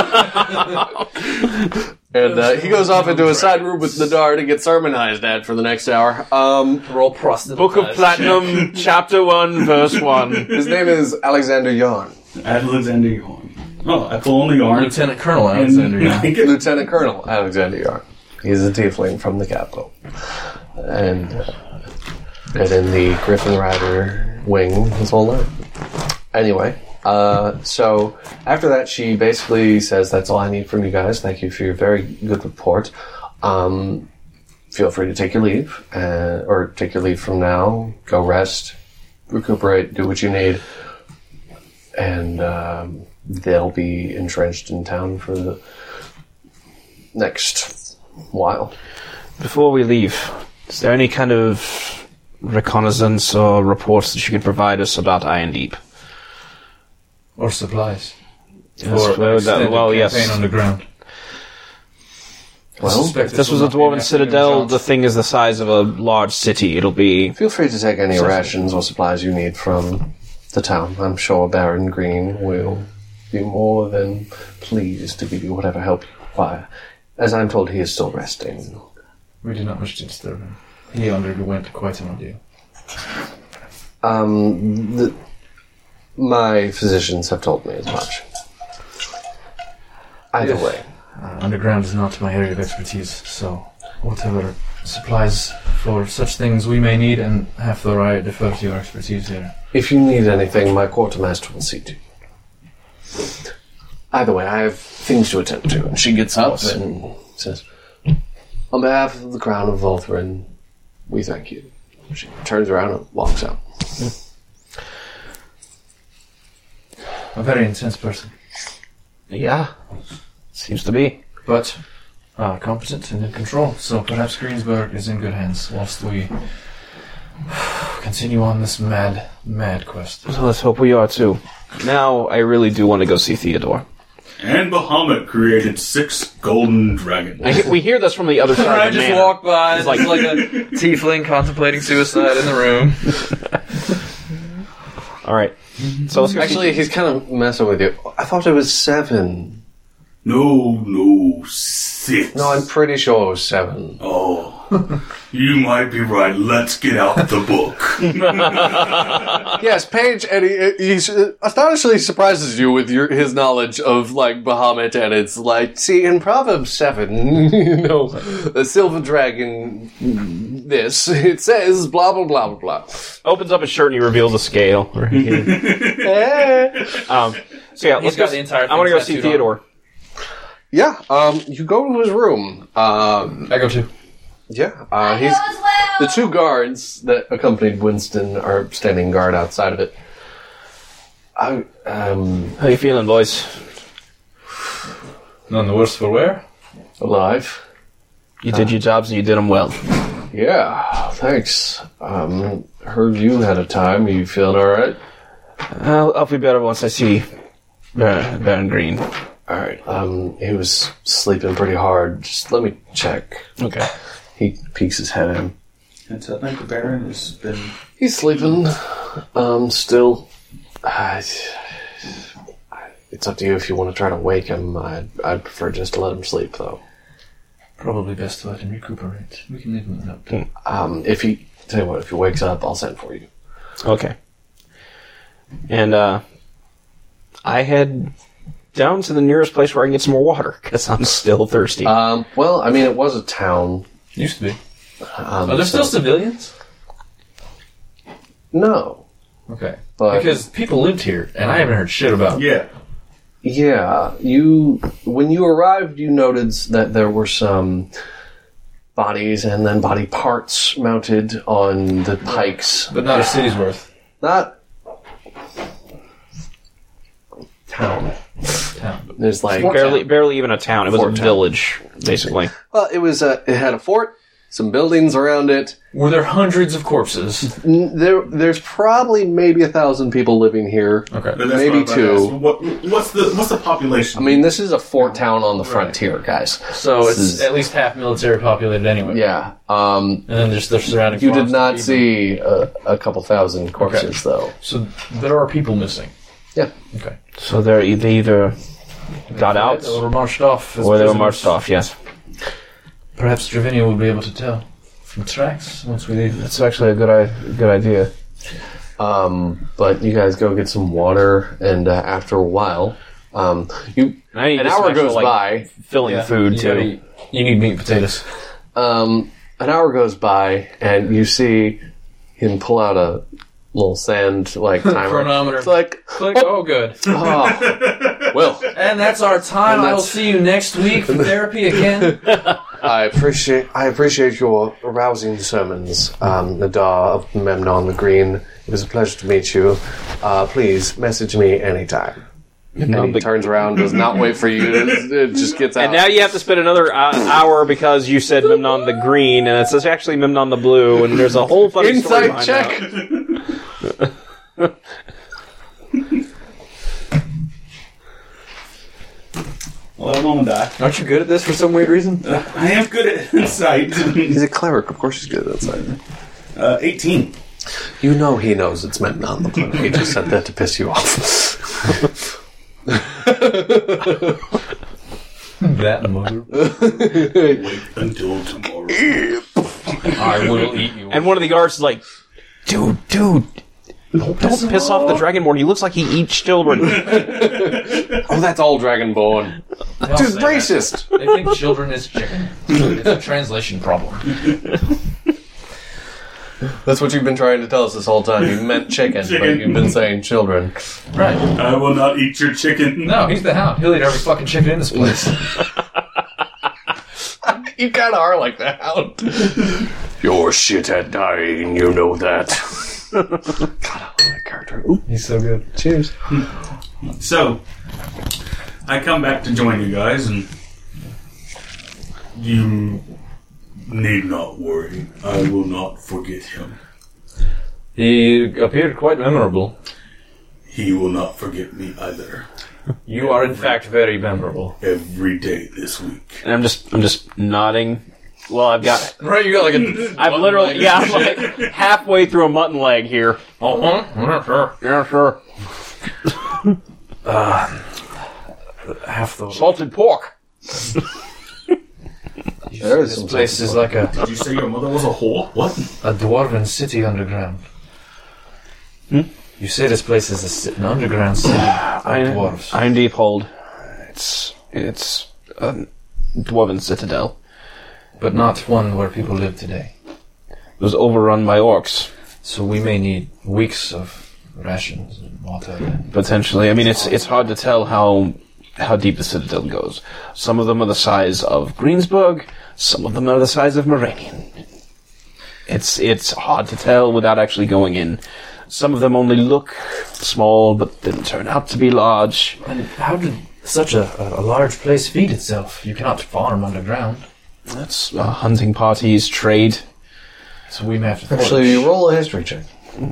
And uh, he goes off into a side room with Nadar to get sermonized at for the next hour. Um, Roll proselytize. Book of Platinum, Chapter one, Verse one. his name is Alexander Yarn. Alexander Yarn. Oh, I pull on the yarn. Lieutenant Colonel Alexander. And Yeah. I get- Lieutenant Colonel Alexander Yarn. He's a tiefling from the capital. And, uh, been in the Griffin Rider wing his whole life. Anyway, uh, so after that, she basically says, that's all I need from you guys. Thank you for your very good report. Um, feel free to take your leave, uh, or take your leave from now. Go rest, recuperate, do what you need. And um, they'll be entrenched in town for the next while. Before we leave, is there any kind of reconnaissance or reports that you can provide us about Iron Deep? Or supplies. Yes, For well, an that- extended well, campaign yes. underground. I Well, suspect If this will was a not be dwarven an citadel, accident the thing is the size of a large city. It'll be... Feel free to take any rations or supplies you need from the town. I'm sure Baron Green will be more than pleased to give you whatever help you require. As I'm told, he is still resting. We did not wish to disturb him. He underwent quite an ordeal. Um, the, my physicians have told me as much. Either Yes. way. Uh, underground is not my area of expertise, so whatever supplies for such things we may need, and half though I defer to your expertise here. If you need anything, my quartermaster will see to you. Either way, I have things to attend to. And she gets up and says, on behalf of the Crown of Volthren, we thank you. She turns around and walks out. A very intense person, Yeah, seems to be. but uh, competent and in control, so perhaps Greensburg is in good hands whilst we continue on this mad, mad quest. So let's hope we are too. Now, I really do want to go see Theodore. And Bahamut created six golden dragons. I, we hear this from the other side I of the just manor. walked by, It's it's like, like- like a tiefling contemplating suicide in the room. All right. So let's go Actually, he's kind of messing with you. I thought it was seven. No, no, six. No, I'm pretty sure it was seven. Oh, you might be right. Let's get out the book. Yes, Paige, and he, he astonishingly surprises you with your his knowledge of, like, Bahamut, and it's like, see, in Proverbs seven, you know, the silver dragon, this, it says blah, blah, blah, blah, blah. Opens up his shirt and he reveals a scale. Right here. um, so yeah, let's got go. the entire I want to thing go see tattooed on. Theodore. Yeah, um, you go to his room. Um, I go too. yeah, uh, he's, the two guards that accompanied Winston are standing guard outside of it. I, um, How you feeling, boys? None the worse for wear. Alive. You did your jobs and you did them well. Yeah, thanks. Um, heard you had a time. Are you feeling alright? I'll, I'll be better once I see Baron, Baron Green. Alright, um, he was sleeping pretty hard. Just let me check. Okay. He peeks his head in. And so I think the Baron has been... He's sleeping, um, still. Uh, it's up to you if you want to try to wake him. I'd, I'd prefer just to let him sleep, though. Probably best to let him recuperate. We can leave him a note. Um, if he... Tell you what, if he wakes up, I'll send for you. Okay. And, uh, I head down to the nearest place where I can get some more water, because I'm still thirsty. Um, well, I mean, it was a town. Used to be. Um, Are there so- still civilians? No. Okay. But- Because people lived here, and I haven't heard shit about them. Yeah. Yeah, you... When you arrived, you noticed that there were some bodies and then body parts mounted on the pikes. But not a city's worth. Not... Town. Town. There's like... barely, barely even a town. It was Fort a town. village, basically. Well, it was a... It had a fort, some buildings around it. Were there hundreds of corpses? N- There, there's probably maybe a thousand people living here. Okay. But that's Maybe what I'm two. about to ask. What, what's the what's the population? I mean, this is a fort town on the frontier, guys. So This it's is- at least half military populated anyway. Yeah. Um, And then there's their surrounding you did farms not to feed see a, a couple thousand corpses, Okay. though. them. So there are people missing. Yeah. Okay. So they're, e- they either got out, They were marched off. as or they were prisoners. marched off, yes. Perhaps Dravinia will be able to tell from tracks once we leave. That's actually a good, I- good idea. Um, but you guys go get some water, and uh, after a while, um, you And I need an some hour extra, goes like, by. filling Yeah, food, you too. gotta eat- You need meat and potatoes. Um, an hour goes by, and you see him pull out a little sand like timer. Chronometer. It's like, Click. Oh, good. oh, well, And that's our time. And I will that's- see you next week for therapy again. I appreciate I appreciate your rousing sermons, um, Nadar of Memnon the Green. It was a pleasure to meet you. Uh, please message me anytime. And he the- turns around, does not wait for you. It, it just gets out. And now you have to spend another uh, hour because you said Memnon the Green, and it's actually Memnon the Blue, and there's a whole funny story Inside behind check. that. Well, I'm on die. Aren't you good at this for some weird reason? I am good at insight. He's a cleric. Of course, he's good at that side. uh, eighteen. You know he knows it's Memnon the Blue. He just said that to piss you off. That mother. Wait until tomorrow. I will eat you. And one of the guards is like, dude, dude, don't piss off the Dragonborn. He looks like he eats children. Oh, that's all Dragonborn. They'll Dude, say that. racist. They think children is chicken. It's a translation problem. That's what you've been trying to tell us this whole time. You meant chicken, but Chicken. you've been saying children. Right. I will not eat your chicken. No, he's the hound. He'll eat every fucking chicken in this place. You kind of are like the hound. You're shit at dying, you know that. God, I love that character. Ooh, He's so good. cheers. So, I come back to join you guys, and you need not worry. I will not forget him. He appeared quite memorable. He will not forget me either. You are, in fact, very memorable. Every day this week. And I'm just, I'm just nodding. Well, I've got, Right, you got like a. I've literally, yeah, I'm like halfway through a mutton leg here. Uh huh. Sure. Yeah, sure. Half the. Salted pork. There is This some place sort is of- like a, Did you say your mother was a whore? What? a dwarven city underground. Hmm? You say this place is a, ci- an underground city of dwarves. Iron Deep Hold. It's, it's a dwarven citadel. But not one where people live today. It was overrun by orcs, So we may need weeks of rations and water. And potentially. I mean, it's it's hard to tell how how deep the citadel goes. Some of them are the size of Greensburg. Some of them are the size of Moranion. It's it's hard to tell without actually going in. Some of them only look small, but then turn out to be large. and how did such a, a, a large place feed itself. You cannot farm underground. That's uh, hunting parties, trade. So we may have to forage. Actually, roll a history check.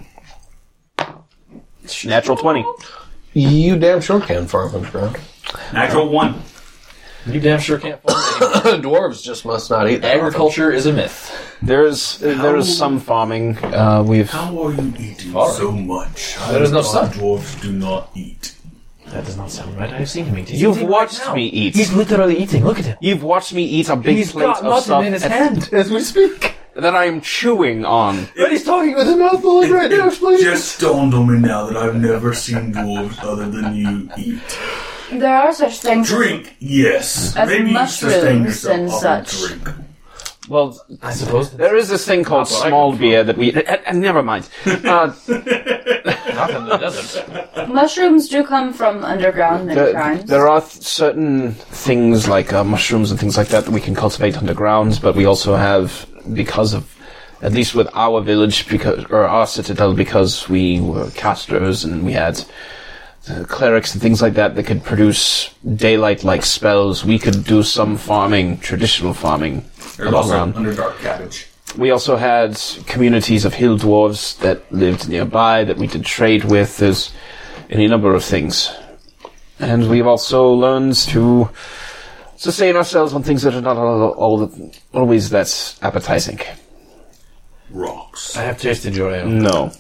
Natural twenty. You damn sure can farm underground. Natural one. You damn sure can't farm. Dwarves just must not eat that Agriculture is a myth. There's there is some farming. Uh, we've How are you eating Farming. so much? There is no I sun. thought Dwarves do not eat. That does not sound right. I have seen him eat. He's You've eating watched right now. me eat. He's literally eating. Look at him. You've watched me eat a big He's plate got of mutton stuff in his at- hand as we speak. that I'm chewing on. But he's talking with a mouthful of right now. Explain. Just dawned on me now that I've never seen dwarves other than you eat. There are such things. Drink, yes. As Maybe you sustain mushrooms yourself and off such. of drink. Well, I suppose there is this thing called Not what I small come from. beer that we. Uh, uh, never mind. Uh, not in the desert. Mushrooms do come from underground many there, times. there are th- certain things like uh, mushrooms and things like that that we can cultivate underground, but we also have, because of, at least with our village, because or our citadel, because we were casters and we had uh, clerics and things like that that could produce daylight-like spells, we could do some farming, traditional farming. There's also underground. Underdark cabbage. We also had communities of hill dwarves that lived nearby that we did trade with. There's any number of things. And we've also learned to sustain ourselves on things that are not all, all, always that appetizing. Rocks. I have tasted your ale. No.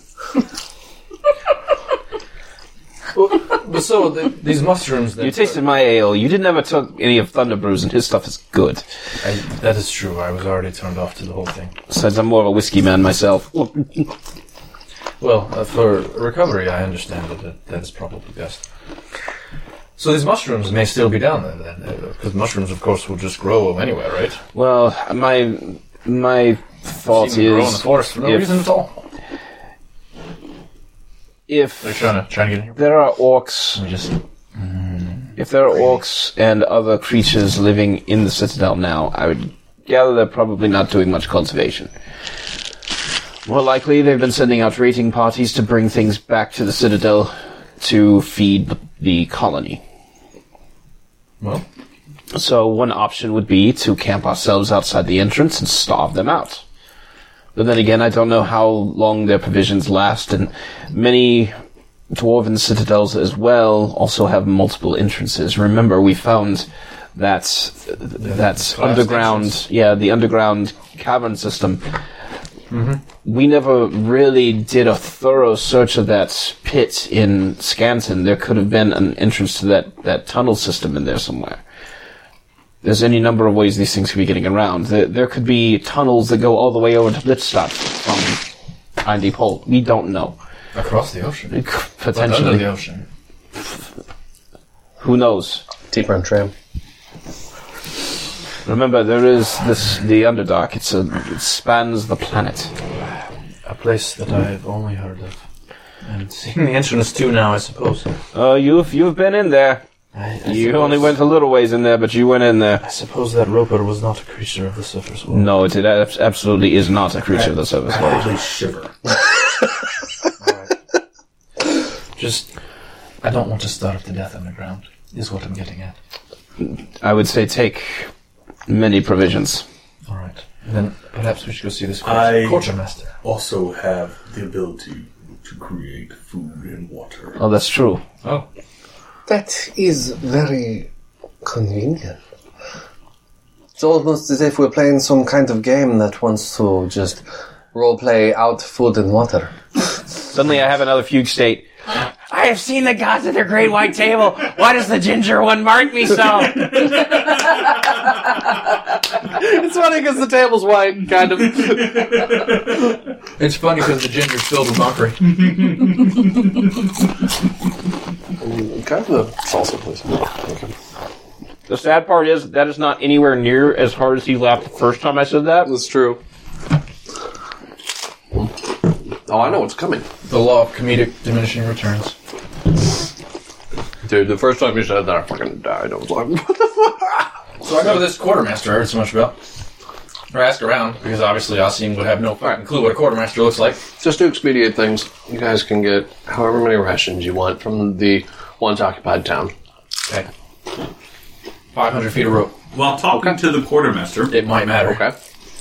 But so, the, these mushrooms... That You tasted my ale. You didn't ever took any of Thunderbrew's, and his stuff is good. I, that is true. I was already turned off to the whole thing. Besides, I'm more of a whiskey man myself. Well, uh, for recovery, I understand that that, that is probably best. So these mushrooms may still be down there, then? Because mushrooms, of course, will just grow anywhere, right? Well, my my thought Seem to grow in the is forest for no if- reason at all. if They're trying to, trying to get in here. there are orcs We just... If there are orcs and other creatures living in the citadel now, I would gather they're probably not doing much cultivation. More likely, they've been sending out raiding parties to bring things back to the citadel to feed the colony. Well, So one option would be to camp ourselves outside the entrance and starve them out. But then again, I don't know how long their provisions last, and many dwarven citadels as well also have multiple entrances. Remember, we found that that underground, entrance. yeah, the underground cavern system. We never really did a thorough search of that pit in Scanton. There could have been an entrance to that, that tunnel system in there somewhere. There's any number of ways these things could be getting around. There, there could be tunnels that go all the way over to Blitzstadt from Iron Deep Hole. We don't know. across the ocean. But under Potentially. the ocean. Who knows? Deeper and tram. Remember, there is this the Underdark. It's a, it spans the planet. A place that I've only heard of. And seeing the entrance to now, I suppose. Oh, you've you've been in there. I, I You suppose, only went a little ways in there, but you went in there. I suppose that Roper was not a creature of the surface world. No, it, it ab- absolutely is not a creature of the surface world. Probably shiver. Just, I don't want to starve to death underground, is what I'm getting at. I would say take many provisions. Alright. Then perhaps we should go see this I- quartermaster. Also have the ability to create food and water. Oh, that's true. Oh. That is very convenient. It's almost as if we're playing some kind of game that wants to just roleplay out food and water. Suddenly I have another fugue state. I have seen the gods at their great white table. Why does the ginger one mark me so? It's funny because the table's white, kind of. It's funny because the ginger's filled with mockery. Kind of the salsa, please. Okay. The sad part is that is not anywhere near as hard as he laughed the first time I said that. That's true. Oh, I know what's coming. The law of comedic diminishing returns. Dude, the first time you said that, I fucking died. I was like, what the fuck? So I go to this quartermaster I heard so much about. Or ask around, because obviously Asim would have no fucking clue what a quartermaster looks like. Just to expedite things, you guys can get however many rations you want from the once occupied town. Okay. five hundred feet of rope. While talking to the quartermaster, It might matter. Okay.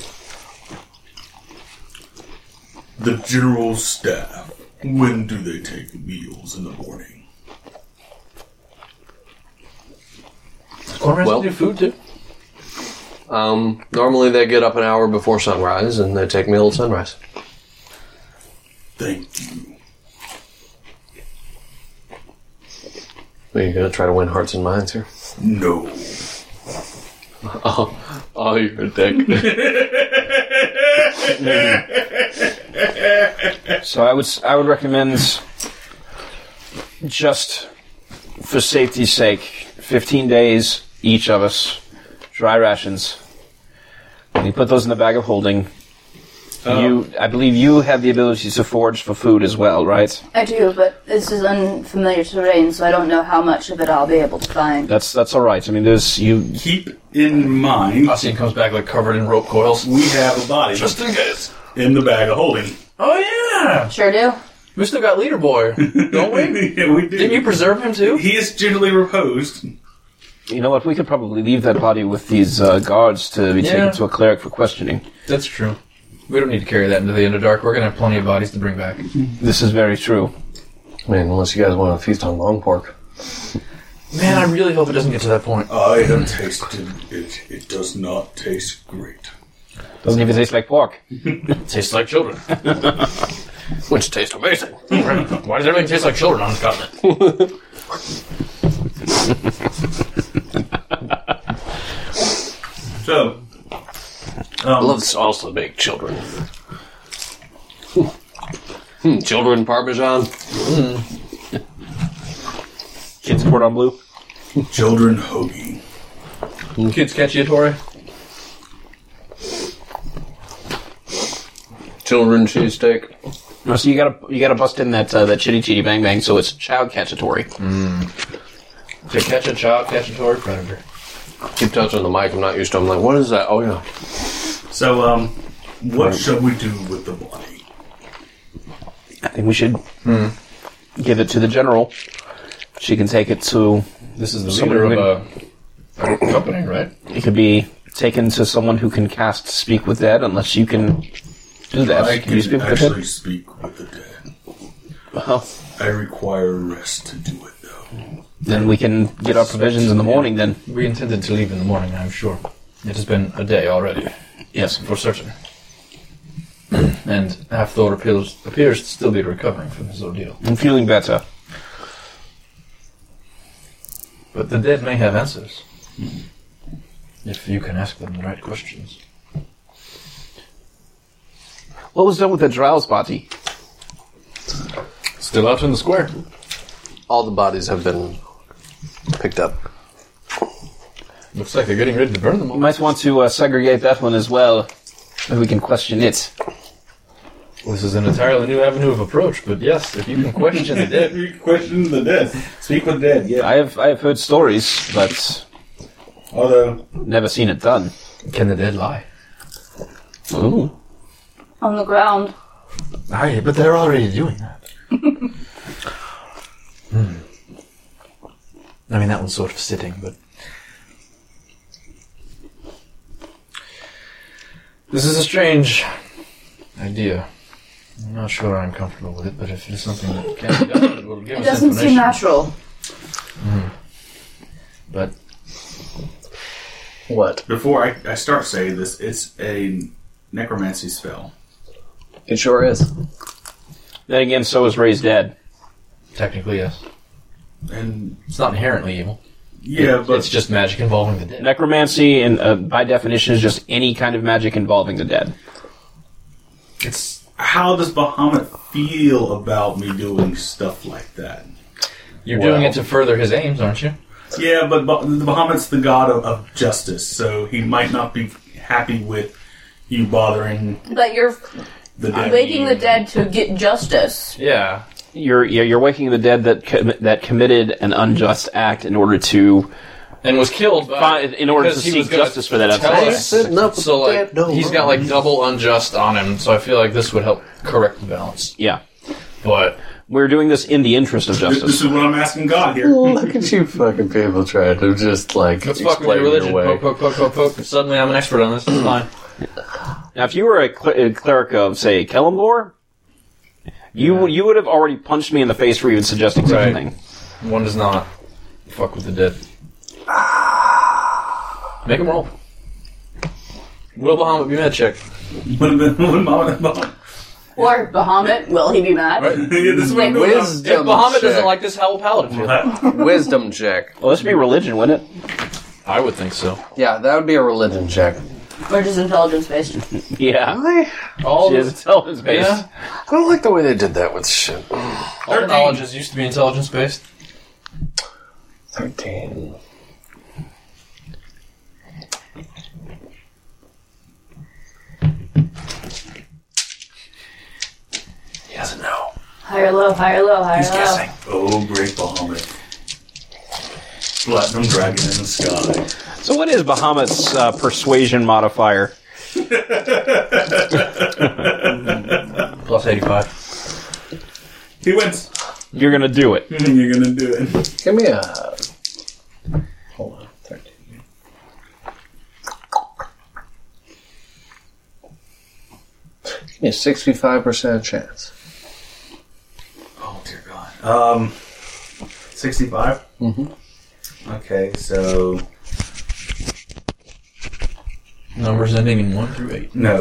the general's staff, when do they take meals in the morning? Corners Well- do food too. Um, normally they get up an hour before sunrise and they take meal at sunrise. Thank you. Are you gonna try to win hearts and minds here? No. Oh, oh, you're a dick. So I would s- I would recommend, just for safety's sake, fifteen days each of us, dry rations. When you put those in the bag of holding, you I believe you have the ability to forage for food as well, right? I do, but this is unfamiliar terrain, so I don't know how much of it I'll be able to find. That's that's all right. I mean, there's you. Keep in mind, Ossian comes back like covered in rope coils. we have a body Just in case. in the bag of holding. Oh yeah, Sure do. we still got Leader Boy, don't we? Yeah, we do. Didn't you preserve him too? He is gently reposed. You know what? We could probably leave that body with these uh, guards to be Yeah. taken to a cleric for questioning. That's true. We don't need to carry that into the Underdark. We're gonna have plenty of bodies to bring back. This is very true. I mean, unless you guys want to feast on long pork. Man, I really hope it doesn't get to that point. I have tasted it. It does not taste great. Doesn't even taste like pork. Tastes like children. Which tastes amazing. Why does everything taste like children on this continent? So, I um, love sauce to make children. Hmm, children Parmesan. Kids cordon bleu. children hoagie. Kids cacciatore. Children cheesesteak. No, so you gotta you gotta bust in that uh, that chitty chitty bang bang, so it's child cacciatory. To catch a child cacciatore predator. Keep touching the mic. I'm not used to. I'm like, what is that? Oh yeah. So, um, what shall we do with the body? I think we should give it to the general. She can take it to. This is the Someone leader who of a, a company, right? It could be taken to someone who can cast Speak with Dead, unless you can do that. I can you can speak with the actually dead? speak with the dead. Well, I require rest to do it, though. then we can get our provisions in the morning. Then We intended to leave in the morning, I'm sure. It has been a day already, yes, for certain. And Half-Thor appears, appears to still be recovering from his ordeal. I'm feeling better. But the dead may have answers. If you can ask them the right questions. What was done with the Drow's body? Still out in the square. All the bodies have been picked up. Looks like they're getting ready to burn them You all. might want to uh, segregate that one as well, if we can question it. This is an entirely new avenue of approach, but yes, if you can question the dead. You question the dead. Speak with the dead, yeah. I have I have heard stories, but Although, never seen it done. Can the dead lie? Ooh. On the ground. Aye, but they're already doing that. hmm. I mean, that one's sort of sitting, but... This is a strange idea. I'm not sure I'm comfortable with it, but if it's something that can be done, it will give It us doesn't information. seem natural. But What? before I, I start saying this, it's a necromancy spell. It sure is. Then again, so is Raised Dead. technically, yes. And, It's not inherently evil. yeah, but It's just magic involving the dead. Necromancy, in, uh, by definition, is just any kind of magic involving the dead. It's how does Bahamut feel about me doing stuff like that? You're Well. doing it to further his aims, aren't you? Yeah, but ba- Bahamut's the god of, of justice, so he might not be happy with you bothering But you're the dead. waking the dead to get justice. Yeah. You're you're you're waking the dead that com- that committed an unjust act in order to And was killed by, Fi- in order because to he was seek gonna justice for that tell offense. us. Sitting up with So the like dead, no he's got like double unjust on him. So I feel like this would help correct the balance. yeah. What? We're doing this in the interest of This justice. is what I'm asking God here. Look at you fucking people trying to just, like, Let's fuck with explain your religion. your way. Poke, poke, poke, poke, poke. Suddenly I'm an expert on this. It's fine. Now, if you were a, cl- a cleric of, say, Kellamvor, you you would have already punched me in the face for even suggesting such Right. a thing. One does not fuck with the dead. Make him roll. Will Bahamut be mad? Check. Or Bahamut, will he be mad? Yeah, this is what I'm going on. If Wisdom Bahamut check. doesn't like this, how will Paladin feel? Wisdom check. Well, this would be religion, wouldn't it? I would think so. Yeah, that would be a religion check. Or just intelligence based? Yeah. I, All She has the, intelligence based. yeah, I don't like the way they did that with shit. all the knowledges used to be intelligence based. Thirteen. He doesn't know. Higher low, higher low, higher He's low. guessing. Oh, great Bahamut. Platinum dragon in the sky. So what is Bahamut's uh, persuasion modifier? Plus eighty-five. He wins. You're going to do it. You're gonna do it. Give me a. Hold on. thirteen. Give me a sixty-five percent chance. Oh dear God. Um, sixty-five. Mm-hmm. Okay, so Numbers ending in one through eight, no.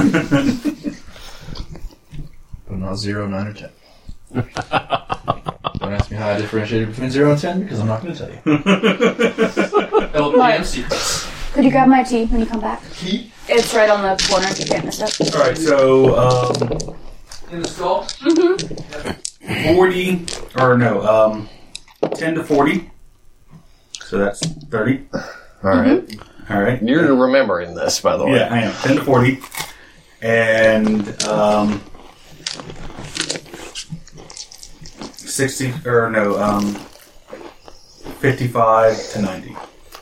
but not zero, nine, or ten. Don't ask me how I differentiated between zero and ten because I'm not going to tell you. L P M secrets. Could you grab my tea when you come back? Key It's right on the corner. You can't miss it. All right, so um, in the skull. forty or no, um, ten to forty. So that's thirty. All right. All right. You're remembering this, by the way. Yeah, I am. ten to forty. And, um, sixty, or no, um, fifty-five to ninety.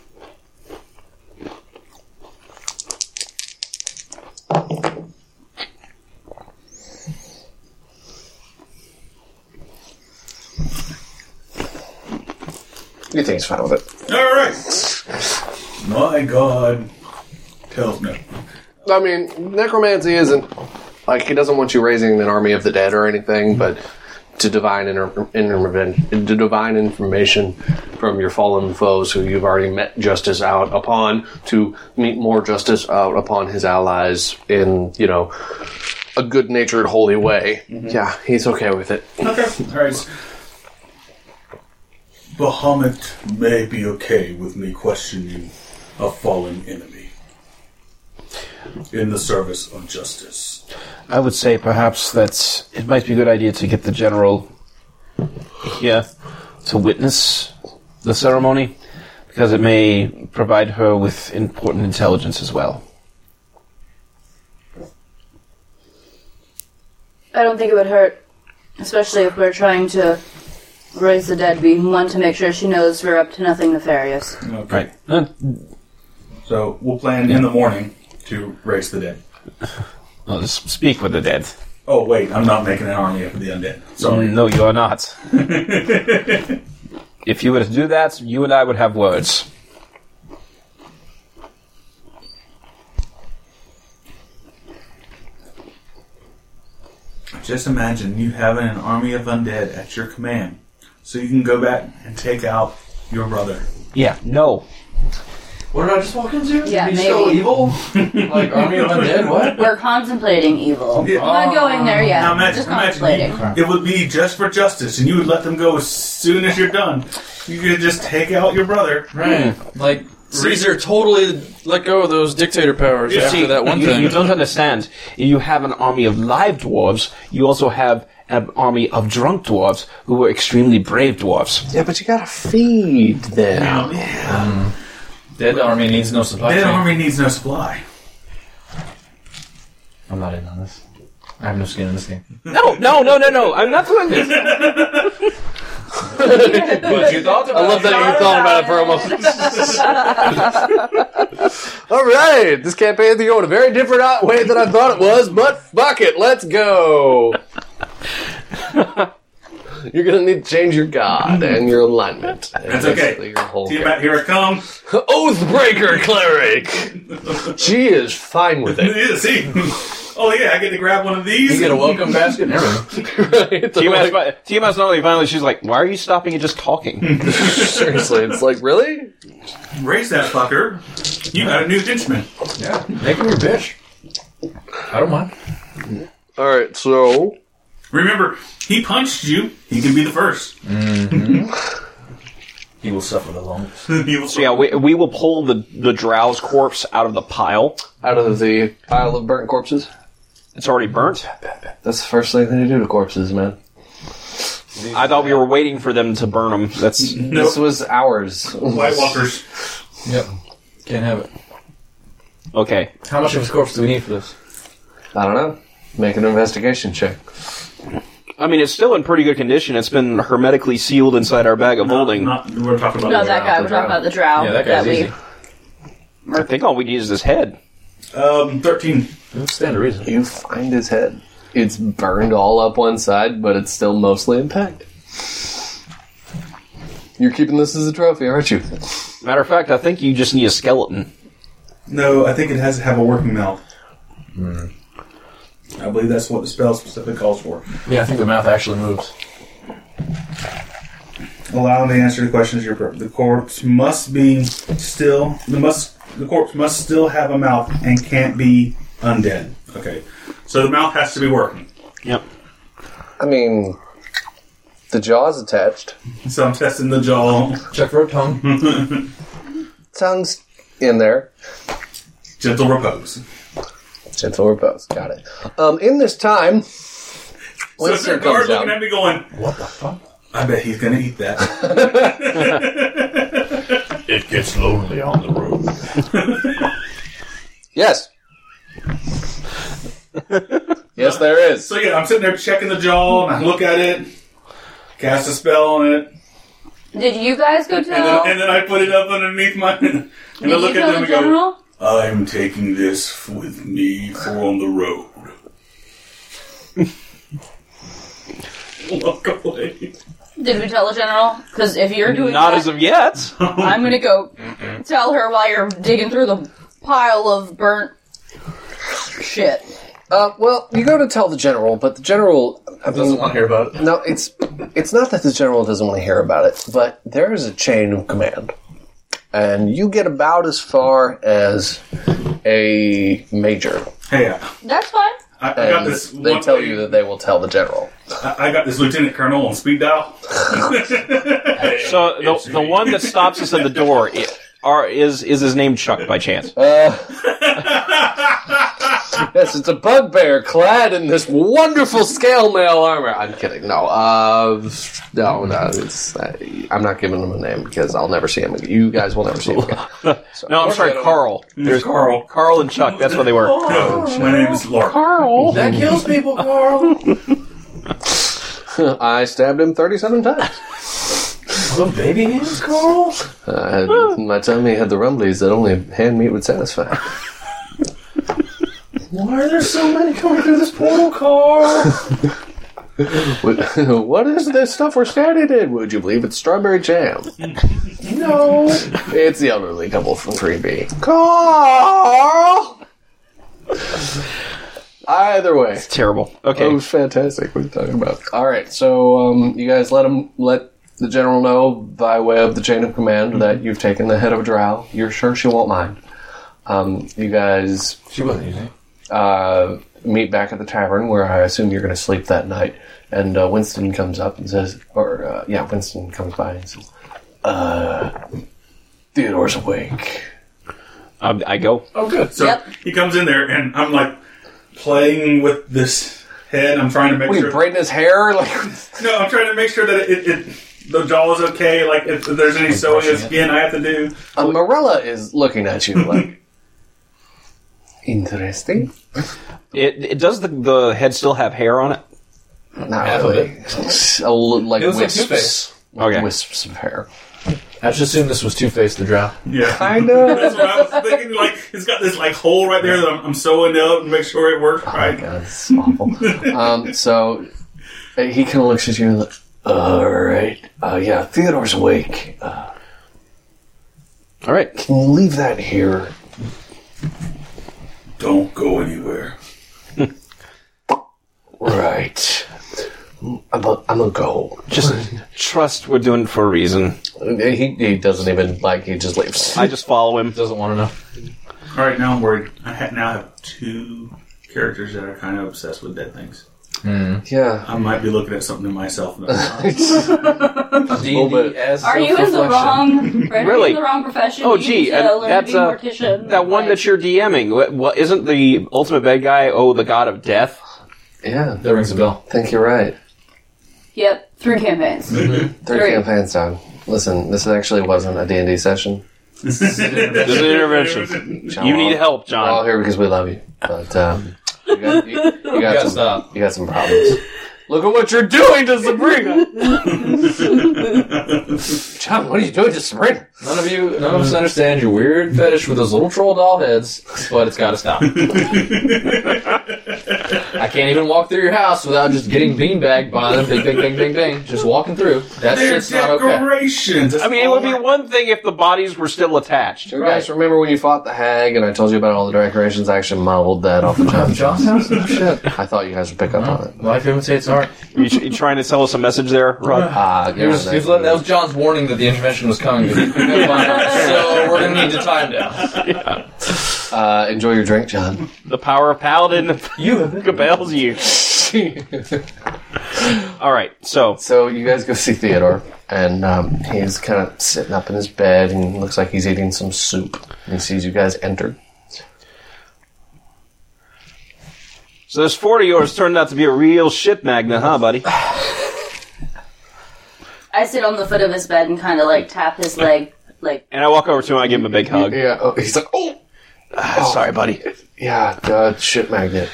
You think he's fine with it? All right. My God tells me. I mean, necromancy isn't like he doesn't want you raising an army of the dead or anything, but to divine inter- intervention, to divine information from your fallen foes who you've already met justice out upon, to meet more justice out upon his allies in, you know, a good-natured, holy way. Yeah, he's okay with it. Okay. All right. Bahamut may be okay with me questioning a fallen enemy in the service of justice. I would say perhaps that it might be a good idea to get the general here to witness the ceremony, because it may provide her with important intelligence as well. I don't think it would hurt, especially if we're trying to raise the dead. We want to make sure she knows we're up to nothing nefarious. Okay. Right. Uh, So we'll plan in the morning to raise the dead. I'll just speak with the dead. Oh, wait, I'm not making an army of the undead. Sorry. No, you are not. If you were to do that, you and I would have words. Just imagine you having an army of undead at your command, so you can go back and take out your brother. Yeah, no. What did I just walk into? Yeah, He's so maybe. evil? Like Army of Undead? What? We're contemplating evil. Yeah. I'm not going there yet. Now imagine, Just imagine contemplating. you- it would be just for justice, and you would let them go as soon as you're done. You could just take out your brother. Right. Like, Caesar totally let go of those dictator powers Yeah. after See, that one you, thing. you don't understand. You have an army of live dwarves. You also have an army of drunk dwarves who were extremely brave dwarves. Yeah, but you gotta feed them. Yeah. Dead army needs no supply That chain. army needs no supply. I'm not in on this. I have no skin in this game. No, no, no, no, no. I'm not doing this. But you thought about I love that you thought about it for a moment. All right, this campaign is going a very different way than I thought it was, but fuck it, let's go. You're gonna need to change your god and your alignment. And That's okay. basically Your whole Tiamat, here I come. Oathbreaker cleric. She is fine with it. Yeah, see? Oh, yeah, I get to grab one of these. You get a welcome basket and everything. Right? Tiamat's, fi- Tiamat's not only finally, she's like, why are you stopping and just talking? Seriously, it's like, really? Raise that fucker. You got a new henchman. Yeah, make him your bitch. I don't mind. Alright, so... Remember, he punched you. He can be the first. He will suffer the longest. He will So yeah, we, we will pull the, the drow's corpse out of the pile. Out of the pile of burnt corpses? It's already burnt. That's the first thing they do to corpses, man. I thought we were waiting for them to burn them. That's This was ours. White Walkers. Yep. Can't have it. okay. How much of his corpse do we need for this? I don't know. Make an investigation check. I mean, it's still in pretty good condition. It's been hermetically sealed inside our bag of holding. Not, we're talking about No, the that guy. drow. We're talking about the drow. Yeah, that guy's we, easy. I think all we need is his head. Um, thirteen. Stand to reason. You find his head. It's burned all up one side, but it's still mostly intact. You're keeping this as a trophy, aren't you? Matter of fact, I think you just need a skeleton. No, I think it has to have a working mouth. I believe that's what the spell specifically calls for. Yeah, I think the mouth actually moves. Allow me to answer the questions. Your the corpse must be still. The must the corpse must still have a mouth and can't be undead. Okay, so the mouth has to be working. Yep. I mean, the jaw's attached. So I'm testing the jaw. Check for a tongue. Tongue's in there. Gentle repose. Gentle repose. Got it. Um, in this time, So Winston they're guard comes looking out. at me going, What the fuck? I bet he's gonna eat that. It gets lonely on the road. Yes. Yes, there is. So yeah, I'm sitting there checking the jaw, and I look at it, cast a spell on it, Did you guys go and tell? then, and then I put it up underneath my. And I did look you at tell them the and go, general? I'm taking this with me for on the road. Walk away. Did we tell the general? Because if you're doing Not that, as of yet. I'm gonna go tell her while you're digging through the pile of burnt shit. Uh, well, you go to tell the general, but the general... I Doesn't mean, want to hear about it. no, it's it's not that the general doesn't want to hear about it, but there is a chain of command. And you get about as far as a major. Hey, I, That's fine. I got And this. they one tell lady- you that they will tell the general. I, I got this lieutenant colonel on speed dial. So the, the one that stops us at the door i- are, is is his name Chuck by chance? Uh, yes, it's a bugbear clad in this wonderful scale mail armor. I'm kidding. No, uh, no, no. It's uh, I'm not giving him a name because I'll never see him again. You guys will never see him again. So, No, I'm sorry, Carl. There's Carl. Carl and Chuck. That's what they were. No, my name is Lark. Carl. That kills people, Carl. I stabbed him thirty-seven times. Oh, baby names, Carl? I had, my tummy had the rumblies that only hand meat would satisfy. Why are there so many coming through this portal, Carl? What, what is this stuff we're standing in? Would you believe it's strawberry jam? No. It's the elderly couple from three B. Carl! Either way. Terrible. Okay. Oh, fantastic. What are you talking about? Alright, so um, you guys let him let the general know by way of the chain of command Mm-hmm. that you've taken the head of a drow. You're sure she won't mind. Um, you guys She wasn't using uh, meet back at the tavern where I assume you're going to sleep that night. And uh, Winston comes up and says, or uh, yeah, Winston comes by and says, uh, Theodore's awake. I, I go. Oh, good. So Yep. he comes in there, and I'm like playing with this head. I'm trying to make What, you sure. braiding his hair? Like, No, I'm trying to make sure that it, it the jaw is okay. Like if there's any sewing of skin I have to do. uh, Morella is looking at you like, interesting. It, it does the the head still have hair on it? Not Half of really. It's a li- like It was like wisps. Two-Face. Like Okay. wisps of hair. I just assumed this was Two-Face the Drow. Yeah, Kind of. That's what I was thinking. Like it's got this like hole right there that I'm, I'm sewing up and make sure it works right. God, it's awful. um, so, He kind of looks at you and like, all right. Uh, yeah, Theodore's awake. Uh, All right. can you leave that here? Don't go anywhere. Right. I'm a, I'm a go. Just trust we're doing it for a reason. He, he doesn't even, like, he just leaves. I just follow him. Doesn't want to know. All right, now I'm worried. I ha- now have two characters that are kind of obsessed with dead things. Yeah. I might be looking at something in myself. D and D as Are you in the wrong? Right, Are you Really? in the wrong profession? Oh, You gee, need to and learn that's to be uh, mortician. that one Like, that you're DMing. What, what isn't the ultimate bad guy? Oh, the god of death. Yeah. That rings a bell. I think you're right. Yep, three campaigns. Three Three. campaigns down. Listen, this actually wasn't a D and D session. This is an intervention. John, You need help, We're all John. here because we love you. But, um, you got, you, you got gotta some, stop. you got some problems. Look at what you're doing to Sabrina! John, what are you doing to Sabrina? None of you, none of us understand your weird fetish with those little troll doll heads, but it's got to stop. I can't even walk through your house without just getting beanbagged by them. Bing, bing, bing, bing, bing. Just walking through. That They're shit's not okay. decorations. I mean, it would be one thing if the bodies were still attached. Do you guys remember when you fought the hag and I told you about all the decorations? I actually modeled that off of John's. John's house? No shit. I thought you guys would pick up on it. Life imitates art. You, you trying to tell us a message there, Rod? Ah, He was, he was letting, that was John's warning that the intervention was coming. But he picked up on it, so we're going to need to time down. uh, enjoy your drink, John. The power of Paladin You compels you. All right, so So you guys go see Theodore, and um, he's kind of sitting up in his bed, and looks like he's eating some soup. And he sees you guys enter. so this fort of yours turned out to be a real shit magnet, huh, buddy? I sit on the foot of his bed and kind of like tap his leg, like And I walk over to him, I give him a big hug. Yeah, oh, he's like, oh, Ah, sorry, buddy. yeah, uh, shit magnet.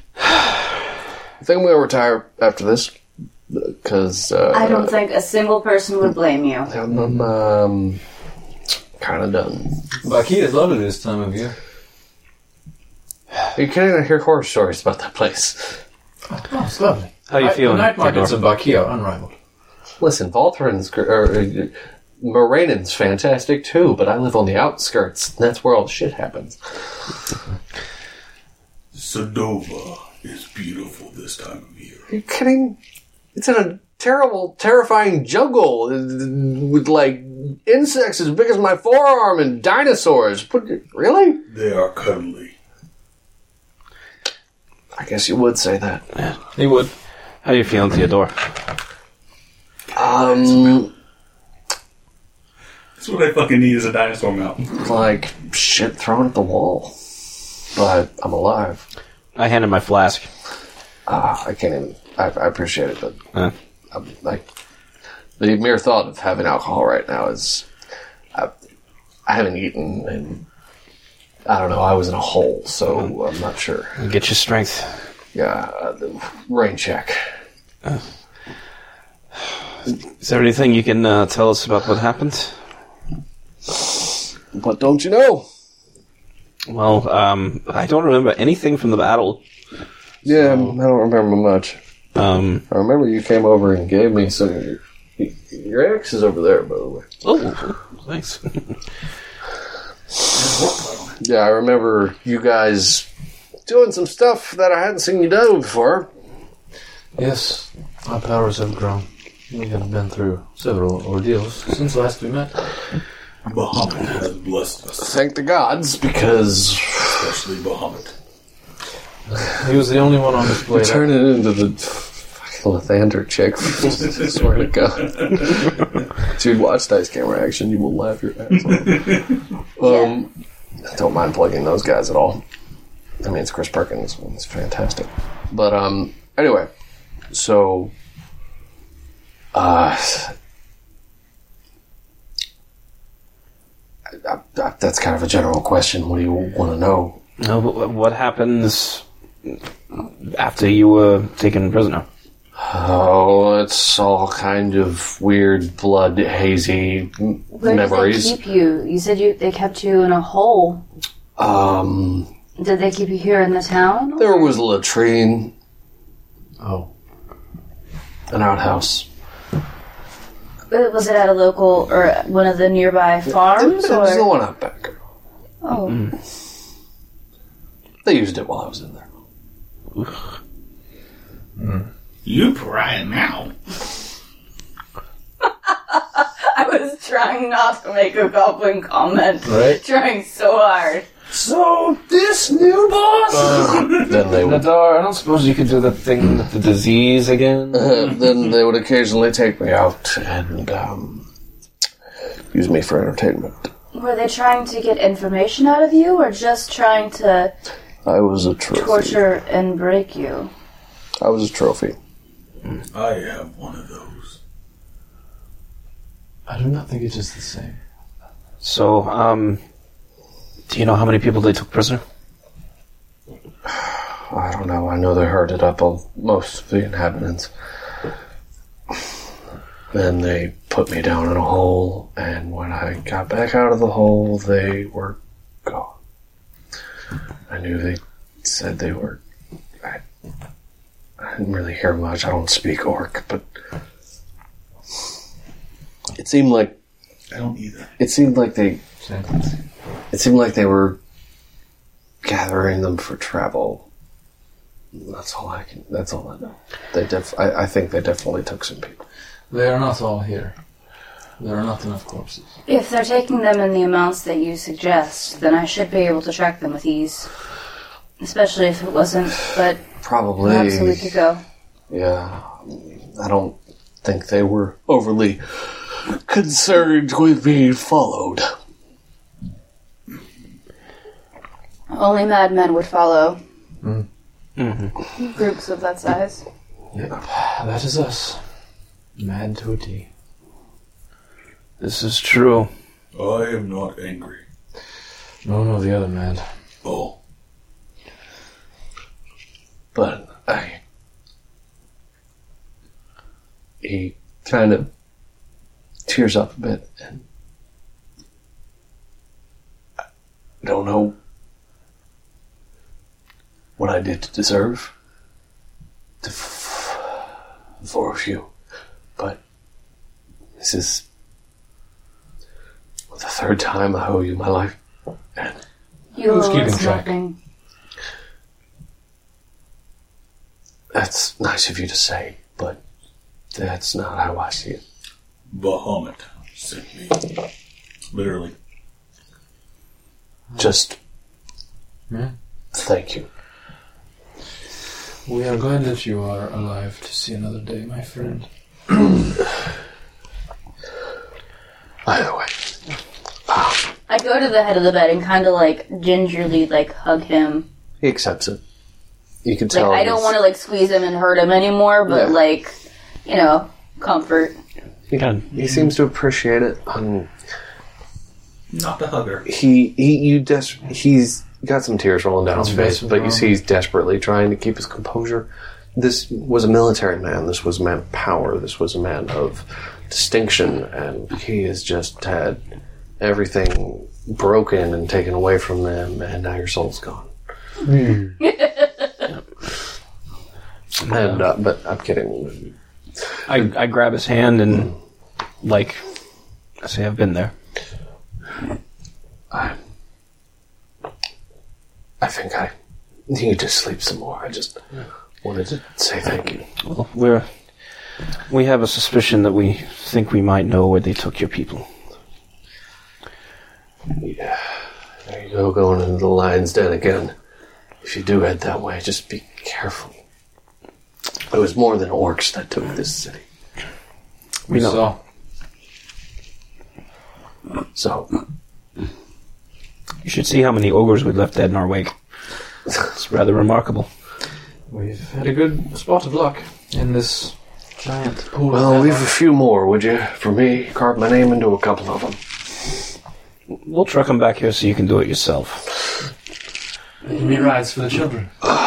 I think I'm gonna retire after this because uh, I don't think a single person would blame you. I'm, I'm um, kind of done. Bakia's lovely this time of year. You can't hear horror stories about that place. Oh, it's lovely. How you I- feeling, The night markets Theodore? of Bakia are unrivaled. Listen, Voltran's gr- or uh, Morainen's fantastic too, but I live on the outskirts. And that's where all the shit happens. Sedova is beautiful this time of year. Are you kidding? It's in a terrible, terrifying jungle with like insects as big as my forearm and dinosaurs. What, really? They are cuddly. I guess you would say that. He would. How you feeling, Theodore? Um, That's what I fucking need is a dinosaur mouth. like shit thrown at the wall. But I'm alive. I handed my flask. Ah, I can't even. I, I appreciate it, but Uh, I'm, like the mere thought of having alcohol right now is. I, I haven't eaten, and I don't know. I was in a hole, so I'm not sure. get your strength. Yeah, uh, the rain check. Is there anything you can uh, tell us about what happened? What don't you know? Well, um, I don't remember anything from the battle. Yeah, I don't remember much. Um, I remember you came over and gave me some. Your axe is over there, by the way. oh, thanks. Yeah, I remember you guys doing some stuff that I hadn't seen you do before. Yes, our powers have grown. We have been through several ordeals since last we met. Bahamut has blessed us, Thank the gods, because especially Bahamut. He was the only one on display. we turn it into the fucking Lathander chick. I swear to God. Dude, watch Dice Camera Action. You will laugh your ass off. Um, I don't mind plugging those guys at all. I mean, it's Chris Perkins. It's fantastic. But, um, anyway. So, uh, I, I, that's kind of a general question. What do you want to know? No, but what happens after you were taken prisoner? Oh, it's all kind of weird, blood, hazy m- Where memories. did they keep you? You said you they kept you in a hole. Um, Did they keep you here in the town? there was a latrine. Oh. an outhouse. Was it at a local or one of the nearby farms? It was the Or? one out back. Oh, They used it while I was in there. You prying now. I was trying not to make a goblin comment. Right. Trying so hard. So, this new boss? Then they would, Nadar, I don't suppose you could do the thing with the disease again? uh, then they would occasionally take me out and um, use me for entertainment. Were they trying to get information out of you, or just trying to I was a trophy. torture and break you? I was a trophy. I have one of those. I do not think it is the same. So, um, do you know how many people they took prisoner? I don't know. I know they herded up all, most of the inhabitants. Then they put me down in a hole, and when I got back out of the hole, they were gone. I knew they said they were... I, I didn't really hear much. I don't speak Orc, but... It seemed like... I don't either. It seemed like they... Same. It seemed like they were gathering them for travel. That's all I can... That's all I know. They def... I, I think they definitely took some people. They are not all here. There are not enough corpses. If they're taking them in the amounts that you suggest, then I should be able to track them with ease. Especially if it wasn't, but Probably... perhaps a week ago. Yeah, I don't think they were overly concerned with being followed. Only madmen would follow Mm. Mm-hmm. groups of that size. That is us. Mad to a T. This is true. I am not angry. No, no, the other mad. Oh. But I... He kind of tears up a bit, and I don't know what I did to deserve to f- for you, but this is the third time I owe you my life, and You Who's owe keeping us track? nothing. that's nice of you to say, but that's not how I see it. Bahamut sent me. Literally. Just Yeah. thank you. We are glad that you are alive to see another day, my friend. Either way, I go to the head of the bed and kind of like gingerly like hug him. he accepts it. You can Like tell. I don't he's- want to like squeeze him and hurt him anymore, but Yeah. like, you know, comfort. Yeah. He seems to appreciate it. Um, Not the hugger. he he you des- he's got some tears rolling down his Probably face, some but you problem. see he's desperately trying to keep his composure. This was a military man. This was a man of power. This was a man of distinction, and he has just had everything broken and taken away from them, and now your soul's gone. And uh, but I'm kidding. I, I grab his hand and, like, I say I've been there. I I think I need to sleep some more. I just wanted to say thank you. Well, we're, we have a suspicion that we think we might know where they took your people. Yeah. There you go, going into the lion's den again. If you do head that way, just be careful. It was more than orcs that took this city. We know. saw. So, You should see how many ogres we left dead in our wake. It's rather remarkable. We've had a good spot of luck in this giant pool well, of leave a death. few more, would you? For me, carve my name into a couple of them. We'll truck them back here so you can do it yourself. Give me rides for the children.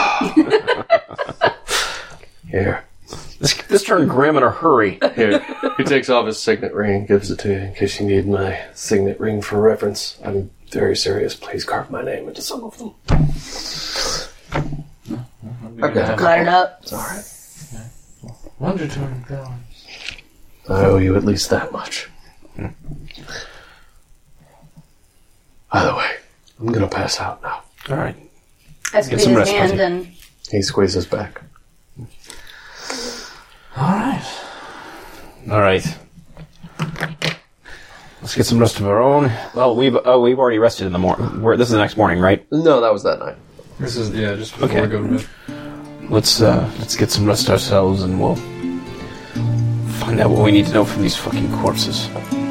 Here. This, this turned grim in a hurry. Here. He takes off his signet ring and gives it to you in case you need my signet ring for reference. I'm very serious. Please carve my name into some of them. I've got a Light it up. It's alright. One return balance. I owe you at least that much. Hmm. By the way, I'm gonna pass out now. All right. I Get squeeze some his rest, hand Patty. and He squeezes back. All right. All right. Let's get some rest of our own. Well, we've oh, we've already rested in the morning. This is the next morning, right? No, that was that night. This is yeah, just before Okay. we go to bed. Let's uh, let's get some rest ourselves, and we'll find out what we need to know from these fucking corpses.